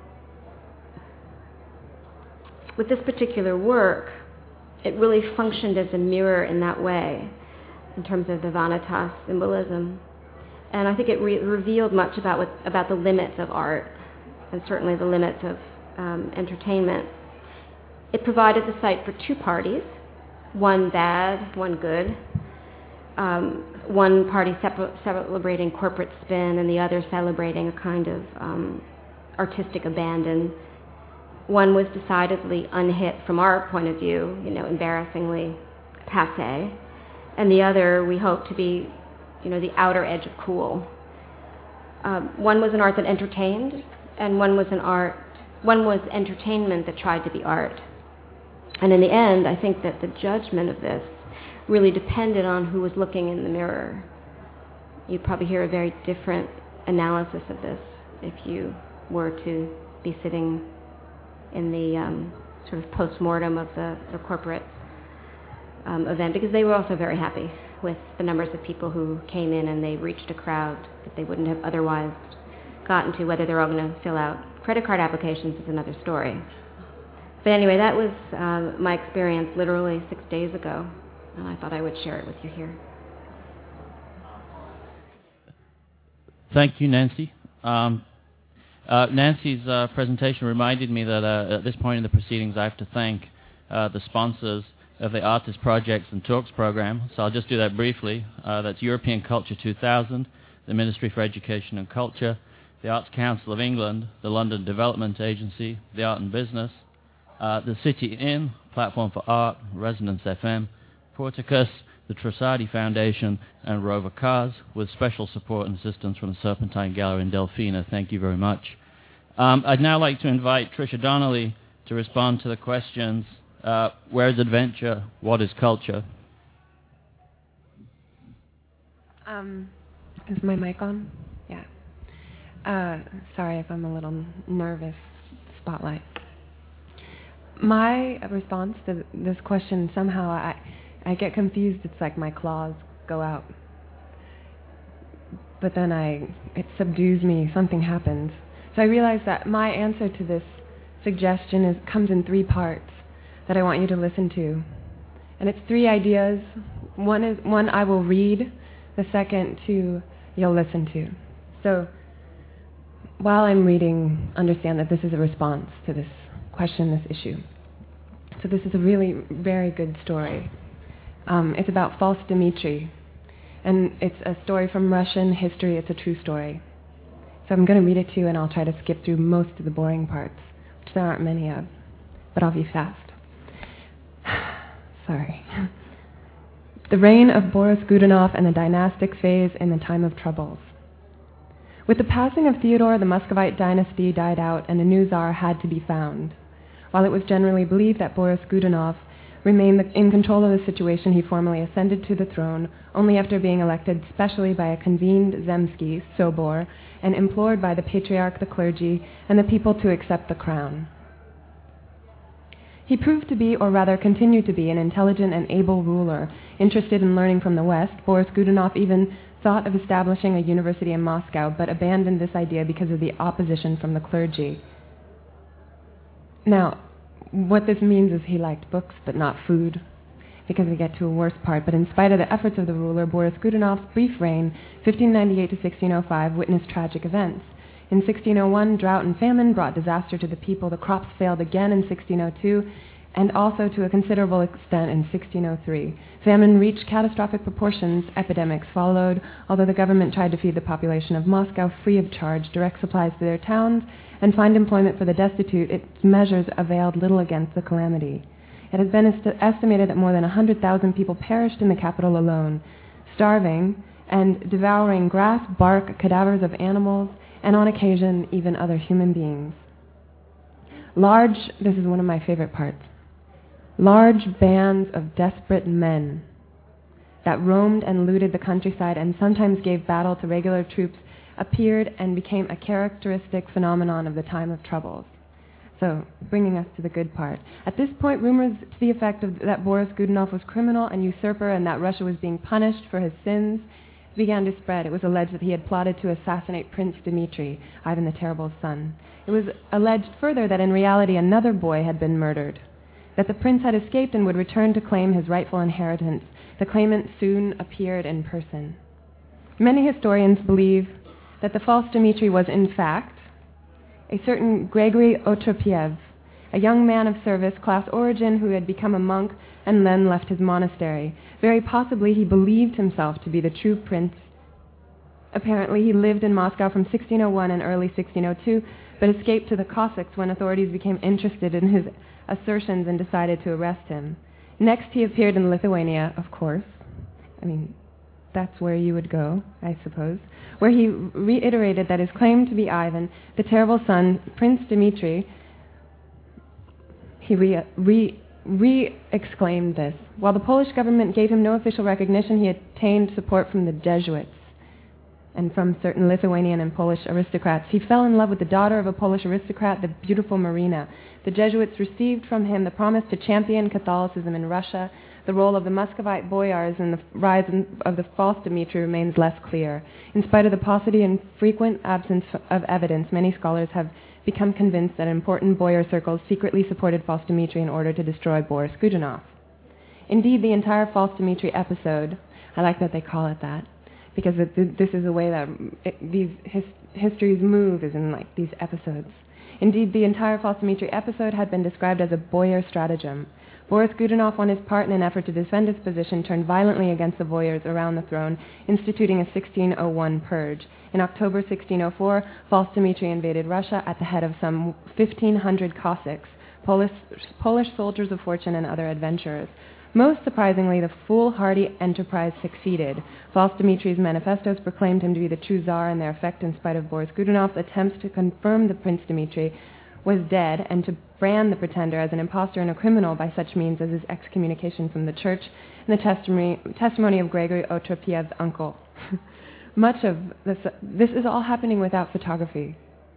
with this particular work, it really functioned as a mirror in that way, in terms of the vanitas symbolism. And I think it revealed much about the limits of art, and certainly the limits of entertainment. It provided the site for two parties, one bad, one good. One party celebrating corporate spin, and the other celebrating a kind of artistic abandon. One was decidedly unhit from our point of view, embarrassingly passé, and the other we hope to be, the outer edge of cool. One was an art that entertained, and one was entertainment that tried to be art. And in the end, I think that the judgment of this really depended on who was looking in the mirror. You'd probably hear a very different analysis of this if you were to be sitting in the sort of post-mortem of the corporate event, because they were also very happy with the numbers of people who came in, and they reached a crowd that they wouldn't have otherwise gotten to. Whether they're all going to fill out credit card applications is another story. But anyway, that was my experience literally 6 days ago, and I thought I would share it with you here. Thank you, Nancy. Nancy's presentation reminded me that at this point in the proceedings I have to thank the sponsors of the Artist Projects and Talks program, so I'll just do that briefly. That's European Culture 2000, the Ministry for Education and Culture, the Arts Council of England, the London Development Agency, the Art and Business, the City Inn, Platform for Art, Resonance FM, Porticus, the Trussardi Foundation, and Rover Cars, with special support and assistance from the Serpentine Gallery in Delphina. Thank you very much. I'd now like to invite Tricia Donnelly to respond to the questions, where is adventure, what is culture? Is my mic on? Yeah. Sorry if I'm a little nervous. Spotlight. My response to this question, somehow I get confused. It's like my claws go out. But then it subdues me. Something happens. So I realize that my answer to this suggestion comes in 3 parts that I want you to listen to. And it's 3 ideas. One I will read. The second 2 you'll listen to. So while I'm reading, understand that this is a response to this question, this issue. So this is a really very good story. It's about False Dmitri, and it's a story from Russian history. It's a true story. So I'm going to read it to you, and I'll try to skip through most of the boring parts, which there aren't many of, but I'll be fast. Sorry. The reign of Boris Godunov and the dynastic phase in the time of troubles. With the passing of Theodore, the Muscovite dynasty died out, and a new czar had to be found. While it was generally believed that Boris Godunov remained in control of the situation, he formally ascended to the throne, only after being elected specially by a convened Zemski, Sobor, and implored by the patriarch, the clergy, and the people to accept the crown. He proved to be, or rather continued to be, an intelligent and able ruler, interested in learning from the West. Boris Godunov even thought of establishing a university in Moscow, but abandoned this idea because of the opposition from the clergy. Now, what this means is he liked books, but not food, because we get to a worse part. But in spite of the efforts of the ruler, Boris Godunov's brief reign, 1598 to 1605, witnessed tragic events. In 1601, drought and famine brought disaster to the people. The crops failed again in 1602, and also to a considerable extent in 1603. Famine reached catastrophic proportions. Epidemics followed, although the government tried to feed the population of Moscow free of charge direct supplies to their towns and find employment for the destitute. Its measures availed little against the calamity. It has been estimated that more than 100,000 people perished in the capital alone, starving and devouring grass, bark, cadavers of animals, and on occasion, even other human beings. This is one of my favorite parts, large bands of desperate men that roamed and looted the countryside and sometimes gave battle to regular troops appeared and became a characteristic phenomenon of the time of troubles. So, bringing us to the good part. At this point, rumors to the effect that Boris Godunov was criminal and usurper and that Russia was being punished for his sins began to spread. It was alleged that he had plotted to assassinate Prince Dmitri, Ivan the Terrible's son. It was alleged further that in reality another boy had been murdered, that the prince had escaped and would return to claim his rightful inheritance. The claimant soon appeared in person. Many historians believe that the false Dmitri was in fact a certain Gregory Otropiev, a young man of service, class origin, who had become a monk and then left his monastery. Very possibly he believed himself to be the true prince. Apparently he lived in Moscow from 1601 and early 1602, but escaped to the Cossacks when authorities became interested in his assertions and decided to arrest him. Next he appeared in Lithuania, of course. That's where you would go, I suppose, where he reiterated that his claim to be Ivan, the terrible son, Prince Dmitri, he re-exclaimed this. While the Polish government gave him no official recognition, he obtained support from the Jesuits and from certain Lithuanian and Polish aristocrats. He fell in love with the daughter of a Polish aristocrat, the beautiful Marina. The Jesuits received from him the promise to champion Catholicism in Russia. The role of the Muscovite boyars in the rise of the false Dmitri remains less clear. In spite of the paucity and frequent absence of evidence, many scholars have become convinced that important boyar circles secretly supported false Dmitri in order to destroy Boris Godunov. Indeed, the entire false Dmitri episode, I like that they call it that, because this is a way that these histories move, is in these episodes. Indeed, the entire false Dmitri episode had been described as a boyar stratagem. Boris Godunov, on his part, in an effort to defend his position, turned violently against the boyars around the throne, instituting a 1601 purge. In October 1604, false Dmitri invaded Russia at the head of some 1,500 Cossacks, Polish soldiers of fortune and other adventurers. Most surprisingly, the foolhardy enterprise succeeded. False Dmitri's manifestos proclaimed him to be the true Tsar, and their effect, in spite of Boris Godunov's attempts to confirm the Prince Dmitri was dead and to brand the pretender as an impostor and a criminal by such means as his excommunication from the church and the testimony of Gregory Otropiev's uncle. Much of this is all happening without photography.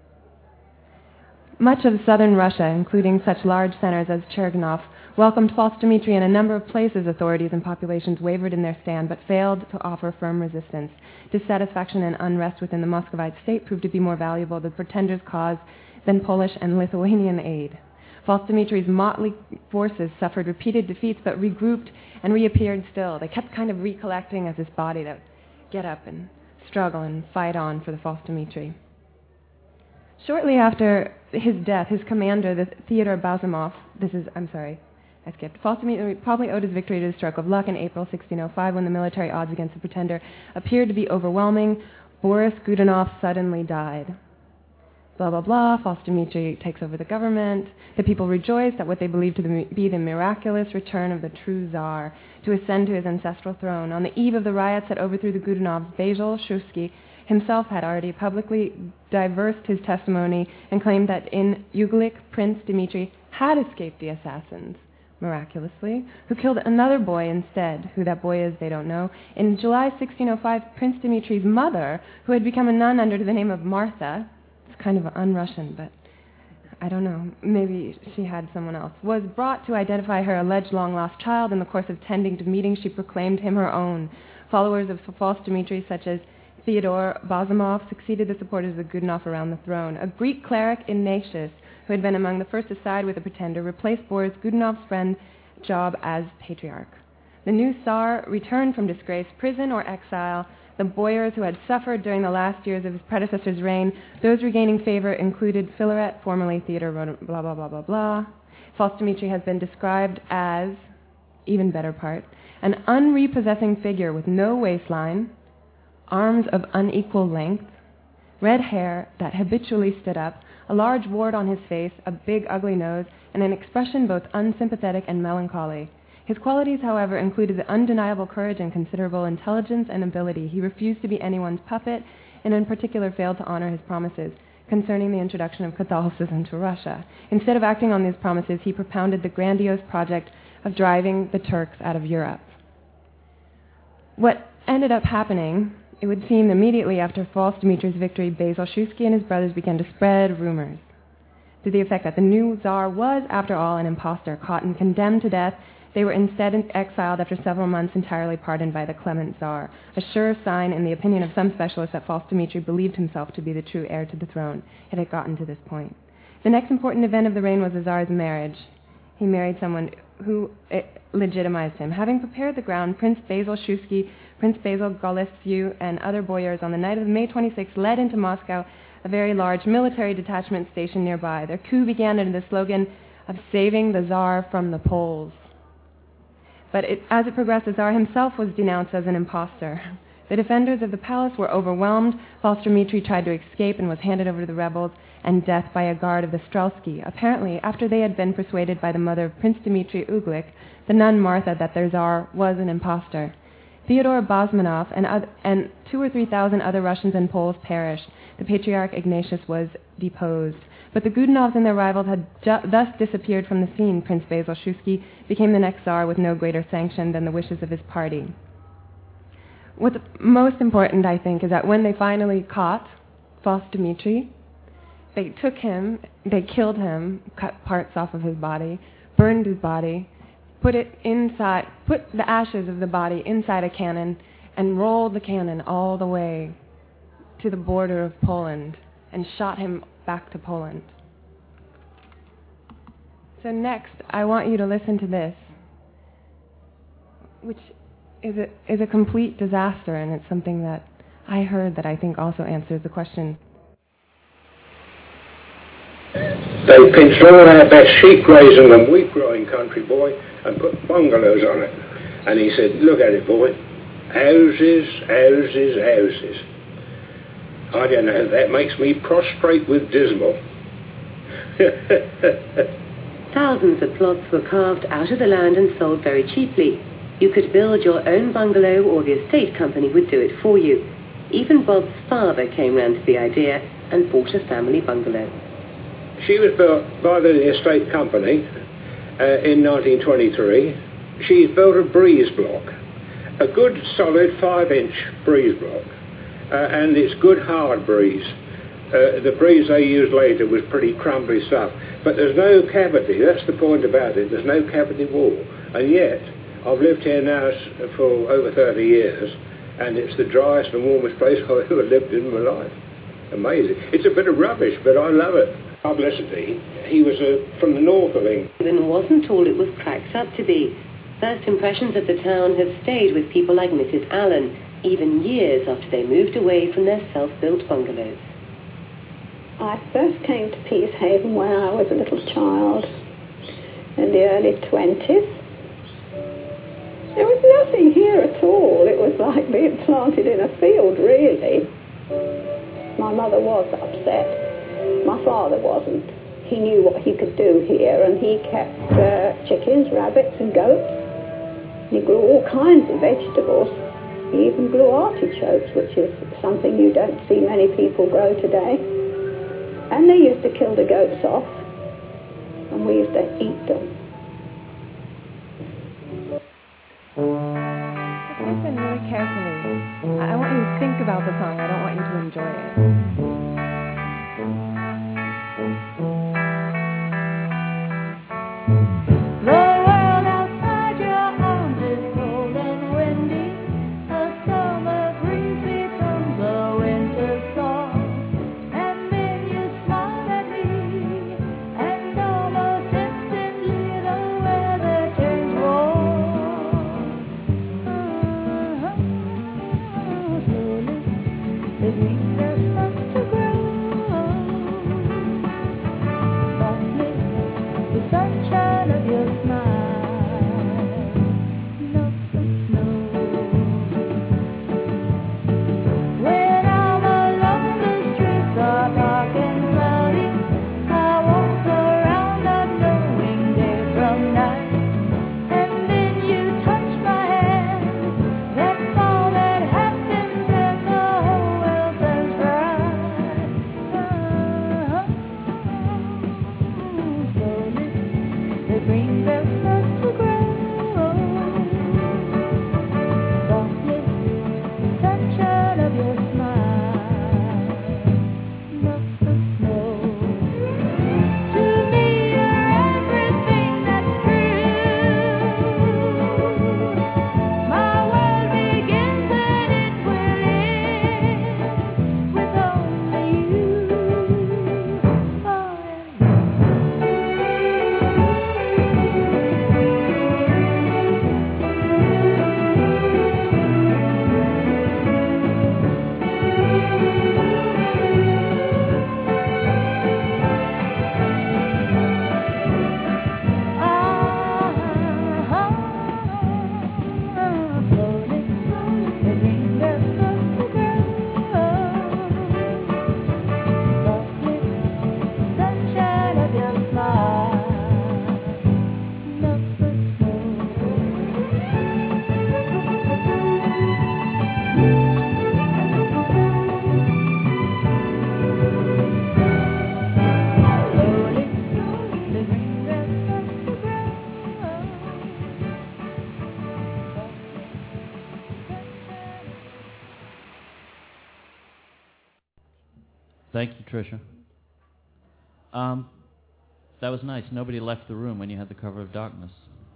Much of southern Russia, including such large centers as Chernihiv, welcomed false Dmitri. In a number of places, authorities and populations wavered in their stand but failed to offer firm resistance. Dissatisfaction and unrest within the Muscovite state proved to be more valuable to the pretender's cause than Polish and Lithuanian aid. False Dmitri's motley forces suffered repeated defeats but regrouped and reappeared still. They kept kind of recollecting as this body that would get up and struggle and fight on for the false Dmitri. Shortly after his death, his commander, the Theodor Bazamov, false Dmitri probably owed his victory to a stroke of luck in April 1605 when the military odds against the pretender appeared to be overwhelming. Boris Godunov suddenly died. Blah, blah, blah, false Dmitri takes over the government. The people rejoiced at what they believed to be the miraculous return of the true Tsar to ascend to his ancestral throne. On the eve of the riots that overthrew the Godunovs, Basil Shuisky himself had already publicly diversed his testimony and claimed that in Ugluk, Prince Dmitri had escaped the assassins. miraculously, who killed another boy instead. Who that boy is, they don't know. In July 1605, Prince Dimitri's mother, who had become a nun under the name of Martha, it's kind of un-Russian, but I don't know, maybe she had someone else, was brought to identify her alleged long-lost child. In the course of tending to meetings, she proclaimed him her own. Followers of false Dimitri, such as Theodore Bozomov, succeeded the supporters of Godunov around the throne. A Greek cleric, Ignatius, who had been among the first to side with the pretender, replaced Boris Godunov's friend Job as patriarch. The new Tsar returned from disgrace, prison, or exile. The boyars who had suffered during the last years of his predecessor's reign, those regaining favor included Filaret, formerly Theodore blah, blah, blah, blah, blah. False Dimitri has been described as, even better part, an unrepossessing figure with no waistline, arms of unequal length, red hair that habitually stood up, a large wart on his face, a big ugly nose, and an expression both unsympathetic and melancholy. His qualities, however, included the undeniable courage and considerable intelligence and ability. He refused to be anyone's puppet, and in particular failed to honor his promises concerning the introduction of Catholicism to Russia. Instead of acting on these promises, he propounded the grandiose project of driving the Turks out of Europe. What ended up happening, it would seem immediately after false Dimitri's victory, Basil Shusky and his brothers began to spread rumors to the effect that the new Tsar was, after all, an impostor, caught and condemned to death. They were instead exiled after several months, entirely pardoned by the clement Tsar, a sure sign, in the opinion of some specialists, that false Dimitri believed himself to be the true heir to the throne. It had gotten to this point. The next important event of the reign was the Tsar's marriage. He married someone who legitimized him. Having prepared the ground, Prince Basil Shusky, Prince Basil Golestsiu, and other boyars on the night of May 26 led into Moscow a very large military detachment stationed nearby. Their coup began under the slogan of saving the Tsar from the Poles. But as it progressed, the Tsar himself was denounced as an impostor. The defenders of the palace were overwhelmed. False Dimitri tried to escape and was handed over to the rebels and death by a guard of the Strelsky, apparently after they had been persuaded by the mother of Prince Dmitri Uglik, the nun Martha, that their Tsar was an impostor. Theodore Bozmanov and 2,000 or 3,000 other Russians and Poles perished. The Patriarch Ignatius was deposed. But the Godunovs and their rivals had thus disappeared from the scene. Prince Basil Shusky became the next Tsar with no greater sanction than the wishes of his party. What's most important, I think, is that when they finally caught false Dimitri, they took him, they killed him, cut parts off of his body, burned his body, put the ashes of the body inside a cannon, and rolled the cannon all the way to the border of Poland and shot him back to Poland. So next, I want you to listen to this, which is a complete disaster, and it's something that I heard that I think also answers the question. They pinched all our best sheep grazing and wheat growing country, boy, and put bungalows on it. And he said, look at it, boy. Houses, houses, houses. I don't know, that makes me prostrate with dismal. Thousands of plots were carved out of the land and sold very cheaply. You could build your own bungalow, or the estate company would do it for you. Even Bob's father came round to the idea and bought a family bungalow. She was built by the estate company in 1923. She's built a breeze block, a good solid 5-inch breeze block, and it's good hard breeze. The breeze they used later was pretty crumbly stuff, but there's no cavity. That's the point about it. There's no cavity wall, and yet I've lived here now for over 30 years, and it's the driest and warmest place I've ever lived in my life. Amazing. It's a bit of rubbish, but I love it. Publicity. He was from the north of England. Even wasn't all it was cracked up to be. First impressions of the town have stayed with people like Mrs. Allen, even years after they moved away from their self-built bungalows. I first came to Peacehaven when I was a little child, in the early 20s. There was nothing here at all. It was like being planted in a field, really. My mother was upset. My father wasn't. He knew what he could do here, and he kept chickens, rabbits and goats. He grew all kinds of vegetables. He even grew artichokes, which is something you don't see many people grow today. And they used to kill the goats off, and we used to eat them. Just listen really carefully. I want you to think about the song. I don't want you to enjoy it. The world outside your arms is cold and windy. A summer breeze becomes a winter song. And then you smile at me, and almost instantly the weather turns warm. Slowly, the green grass starts to grow. Softly, the sunshine of your smile melts the snow. When I'm alone, the streets are dark and cloudy. I walk around not knowing day from night. And then you touch my hand. That's all that happens, and the whole world turns bright. Slowly, the green grass starts to grow. Softly, the sunshine of your smile melts the snow. To me, you're everything that's true. My world begins and it will end with only you. Slowly, the green grass starts to grow. Softly, the sunshine of your smile melts the Slowly, the green grass starts to grow. Thank you, Tricia. That was nice. Nobody left the room when you had the cover of Darkness.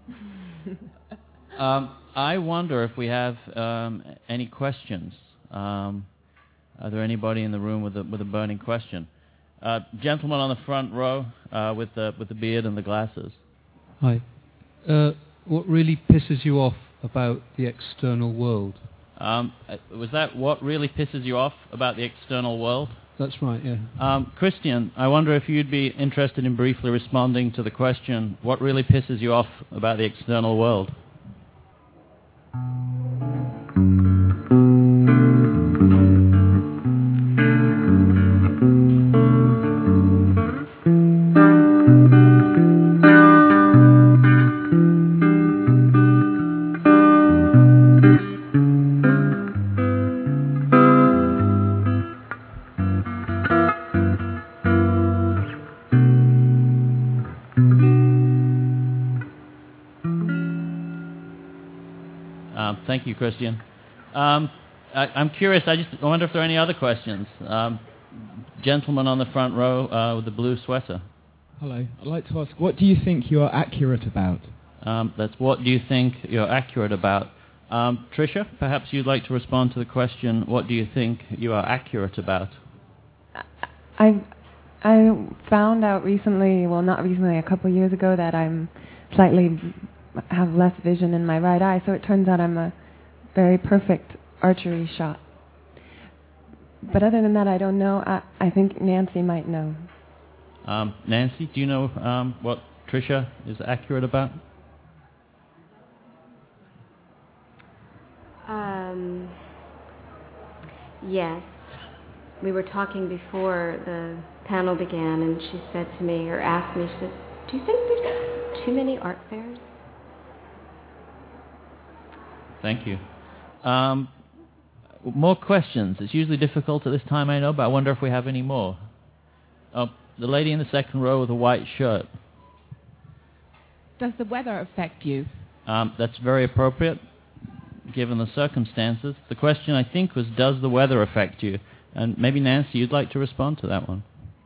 I wonder if we have any questions. Are there anybody in the room with a burning question? Gentleman on the front row with the beard and the glasses. Hi. What really pisses you off about the external world? Was that what really pisses you off about the external world? That's right, yeah. Christian, I wonder if you'd be interested in briefly responding to the question, what really pisses you off about the external world? Thank you, Christian. I'm curious. I wonder if there are any other questions. Gentleman on the front row with the blue sweater. Hello. I'd like to ask, what do you think you are accurate about? That's what do you think you're accurate about? Tricia, perhaps you'd like to respond to the question, what do you think you are accurate about? I found out recently, well, not recently, a couple of years ago, that I'm slightly have less vision in my right eye, so it turns out I'm a very perfect archery shot. But other than that, I don't know. I think Nancy might know. Nancy, do you know what Tricia is accurate about? Yes. We were talking before the panel began, and she said to me, or asked me, she said, do you think there's too many art fairs? Thank you. More questions. It's usually difficult at this time, I know, but I wonder if we have any more. Oh, the lady in the second row with a white shirt. Does the weather affect you? That's very appropriate, given the circumstances. The question, I think, was, does the weather affect you? And maybe, Nancy, you'd like to respond to that one.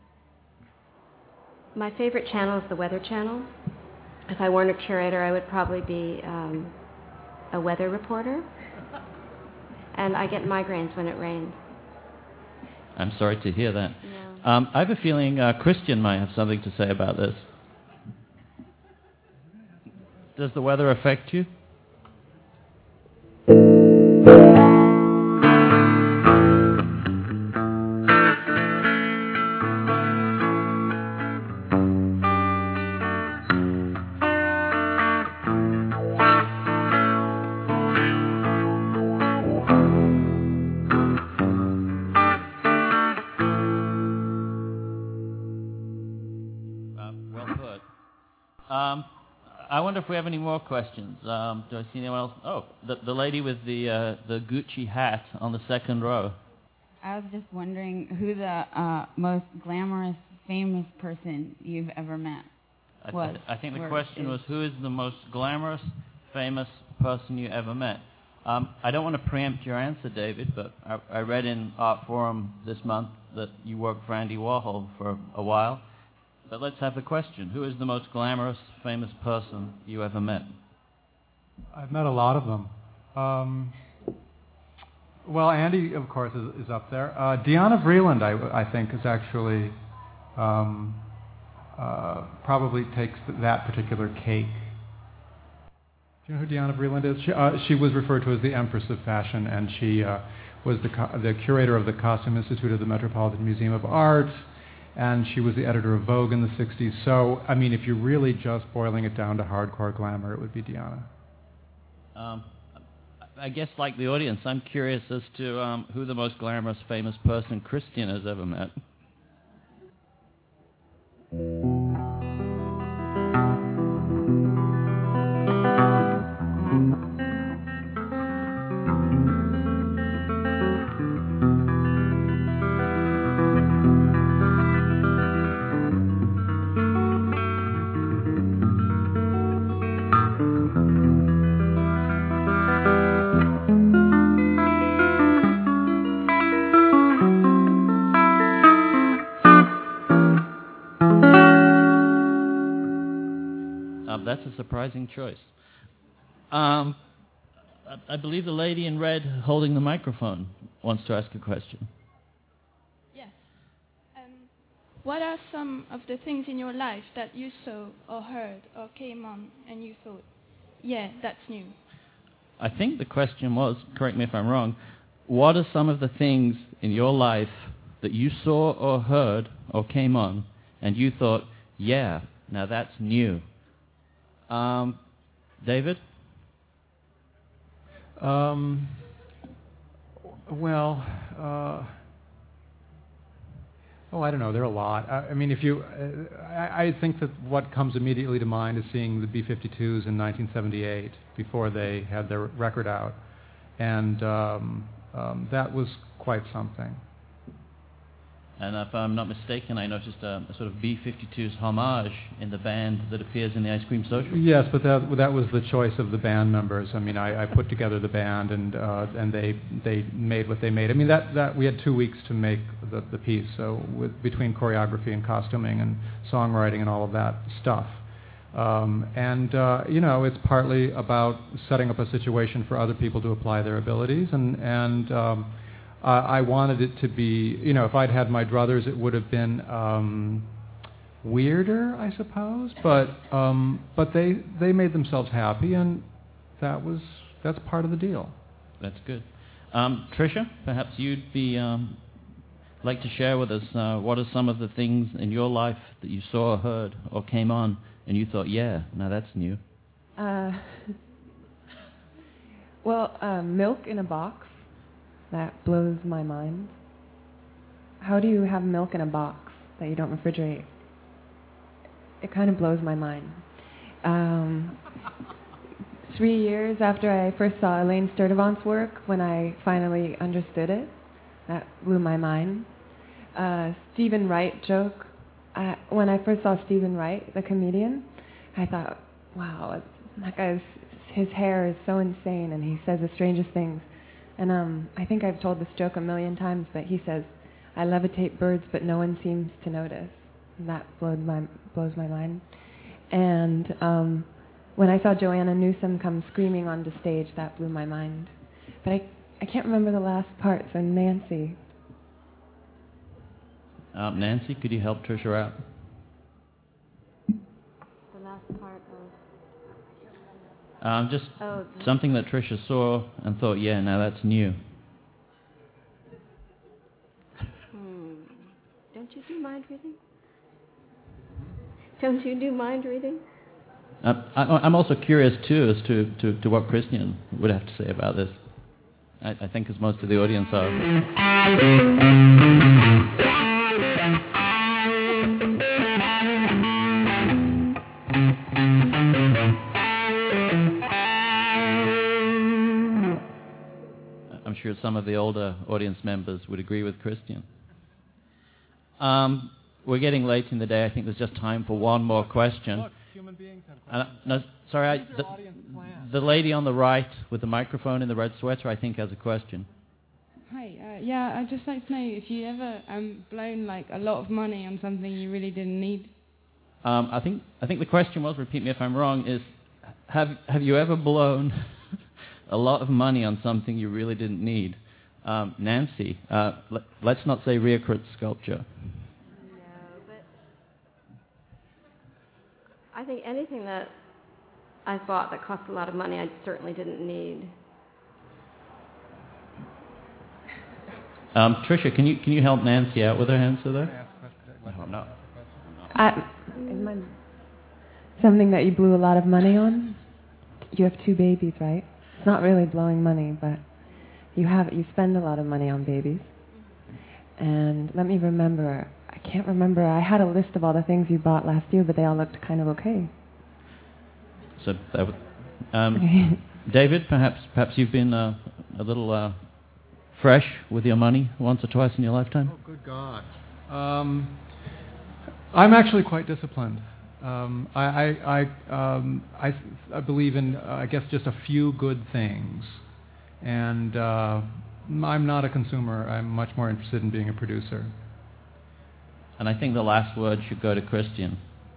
My favorite channel is the Weather Channel. If I weren't a curator, I would probably be a weather reporter. And I get migraines when it rains. I'm sorry to hear that. I have a feeling Christian might have something to say about this. Does the weather affect you? I wonder if we have any more questions. Do I see anyone else? Oh, the lady with the Gucci hat on the second row. I was just wondering who the most glamorous, famous person you've ever met was. I think the question was, who is the most glamorous, famous person you ever met? I don't want to preempt your answer, David, but I read in Art Forum this month that you worked for Andy Warhol for a while. But let's have the question. Who is the most glamorous, famous person you ever met? I've met a lot of them. Well, Andy, of course, is up there. Deanna Vreeland, I think, is actually probably takes that particular cake. Do you know who Deanna Vreeland is? She was referred to as the Empress of Fashion, and she was the curator of the Costume Institute of the Metropolitan Museum of Art. And she was the editor of Vogue in the 60s. So, I mean, if you're really just boiling it down to hardcore glamour, it would be Deanna. I guess, like the audience, I'm curious as to who the most glamorous, famous person Christian has ever met. That's a surprising choice. I believe the lady in red holding the microphone wants to ask a question. Yes. What are some of the things in your life that you saw or heard or came on and you thought, yeah, that's new? I think the question was, correct me if I'm wrong, what are some of the things in your life that you saw or heard or came on and you thought, yeah, now that's new? David? Well, I don't know. There are a lot. I mean, if you, I think that what comes immediately to mind is seeing the B-52s in 1978 before they had their record out, and that was quite something. And if I'm not mistaken, I noticed a sort of B-52's homage in the band that appears in the Ice Cream Social. Yes, but that was the choice of the band members. I mean, I put together the band, and they made what they made. I mean, that we had 2 weeks to make the piece, so between choreography and costuming and songwriting and all of that stuff. You know, it's partly about setting up a situation for other people to apply their abilities, and I wanted it to be, you know, if I'd had my druthers, it would have been weirder, I suppose. But they made themselves happy, and that's part of the deal. That's good. Tricia, perhaps you'd be like to share with us what are some of the things in your life that you saw or heard or came on, and you thought, yeah, now that's new. Well, milk in a box. That blows my mind. How do you have milk in a box that you don't refrigerate? It kind of blows my mind. 3 years after I first saw Elaine Sturdivant's work, when I finally understood it, that blew my mind. Stephen Wright joke. When I first saw Stephen Wright, the comedian, I thought, wow, that guy's his hair is so insane, and he says the strangest things. And I think I've told this joke a million times, but he says, "I levitate birds, but no one seems to notice." And that blows my mind. And when I saw Joanna Newsom come screaming onto stage, that blew my mind. But I can't remember the last part, so Nancy. Nancy, could you help Tricia out? The last part of... Just something that Tricia saw and thought, yeah, now that's new. Don't you do mind reading? Don't you do mind reading? I'm also curious, too, as to what Christian would have to say about this. I think as most of the audience are. I'm sure some of the older audience members would agree with Christian. We're getting late in the day. I think there's just time for one more question. Look, human beings have questions. No, sorry, the lady on the right with the microphone in the red sweater, I think, has a question. Hi, yeah, I'd just like to know if you ever blown like a lot of money on something you really didn't need. I think the question was, repeat me if I'm wrong, is have you ever blown a lot of money on something you really didn't need? Nancy, let's not say Riakrit sculpture. I think anything that I bought that cost a lot of money, I certainly didn't need. Tricia, can you help Nancy out with her answer there? No, I'm not. Something that you blew a lot of money on? You have 2 babies, right? It's not really blowing money, but you spend a lot of money on babies. And let me remember. I can't remember. I had a list of all the things you bought last year, but they all looked kind of okay. So, David, perhaps you've been a little fresh with your money once or twice in your lifetime? Oh, good God. I'm actually quite disciplined. I believe in, I guess, just a few good things. And I'm not a consumer. I'm much more interested in being a producer. And I think the last word should go to Christian.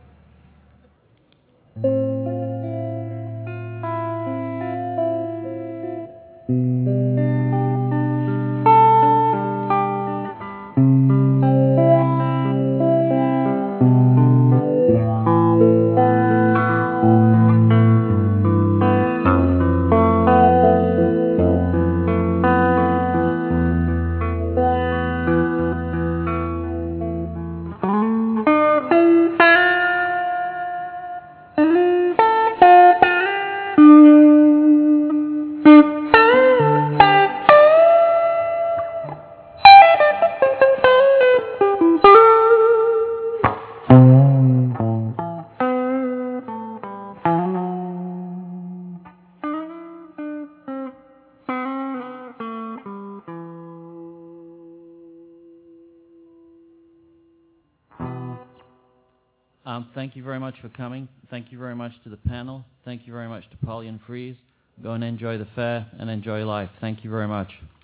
Thank you very much for coming. Thank you very much to the panel. Thank you very much to Polly and Freeze. Go and enjoy the fair and enjoy life. Thank you very much.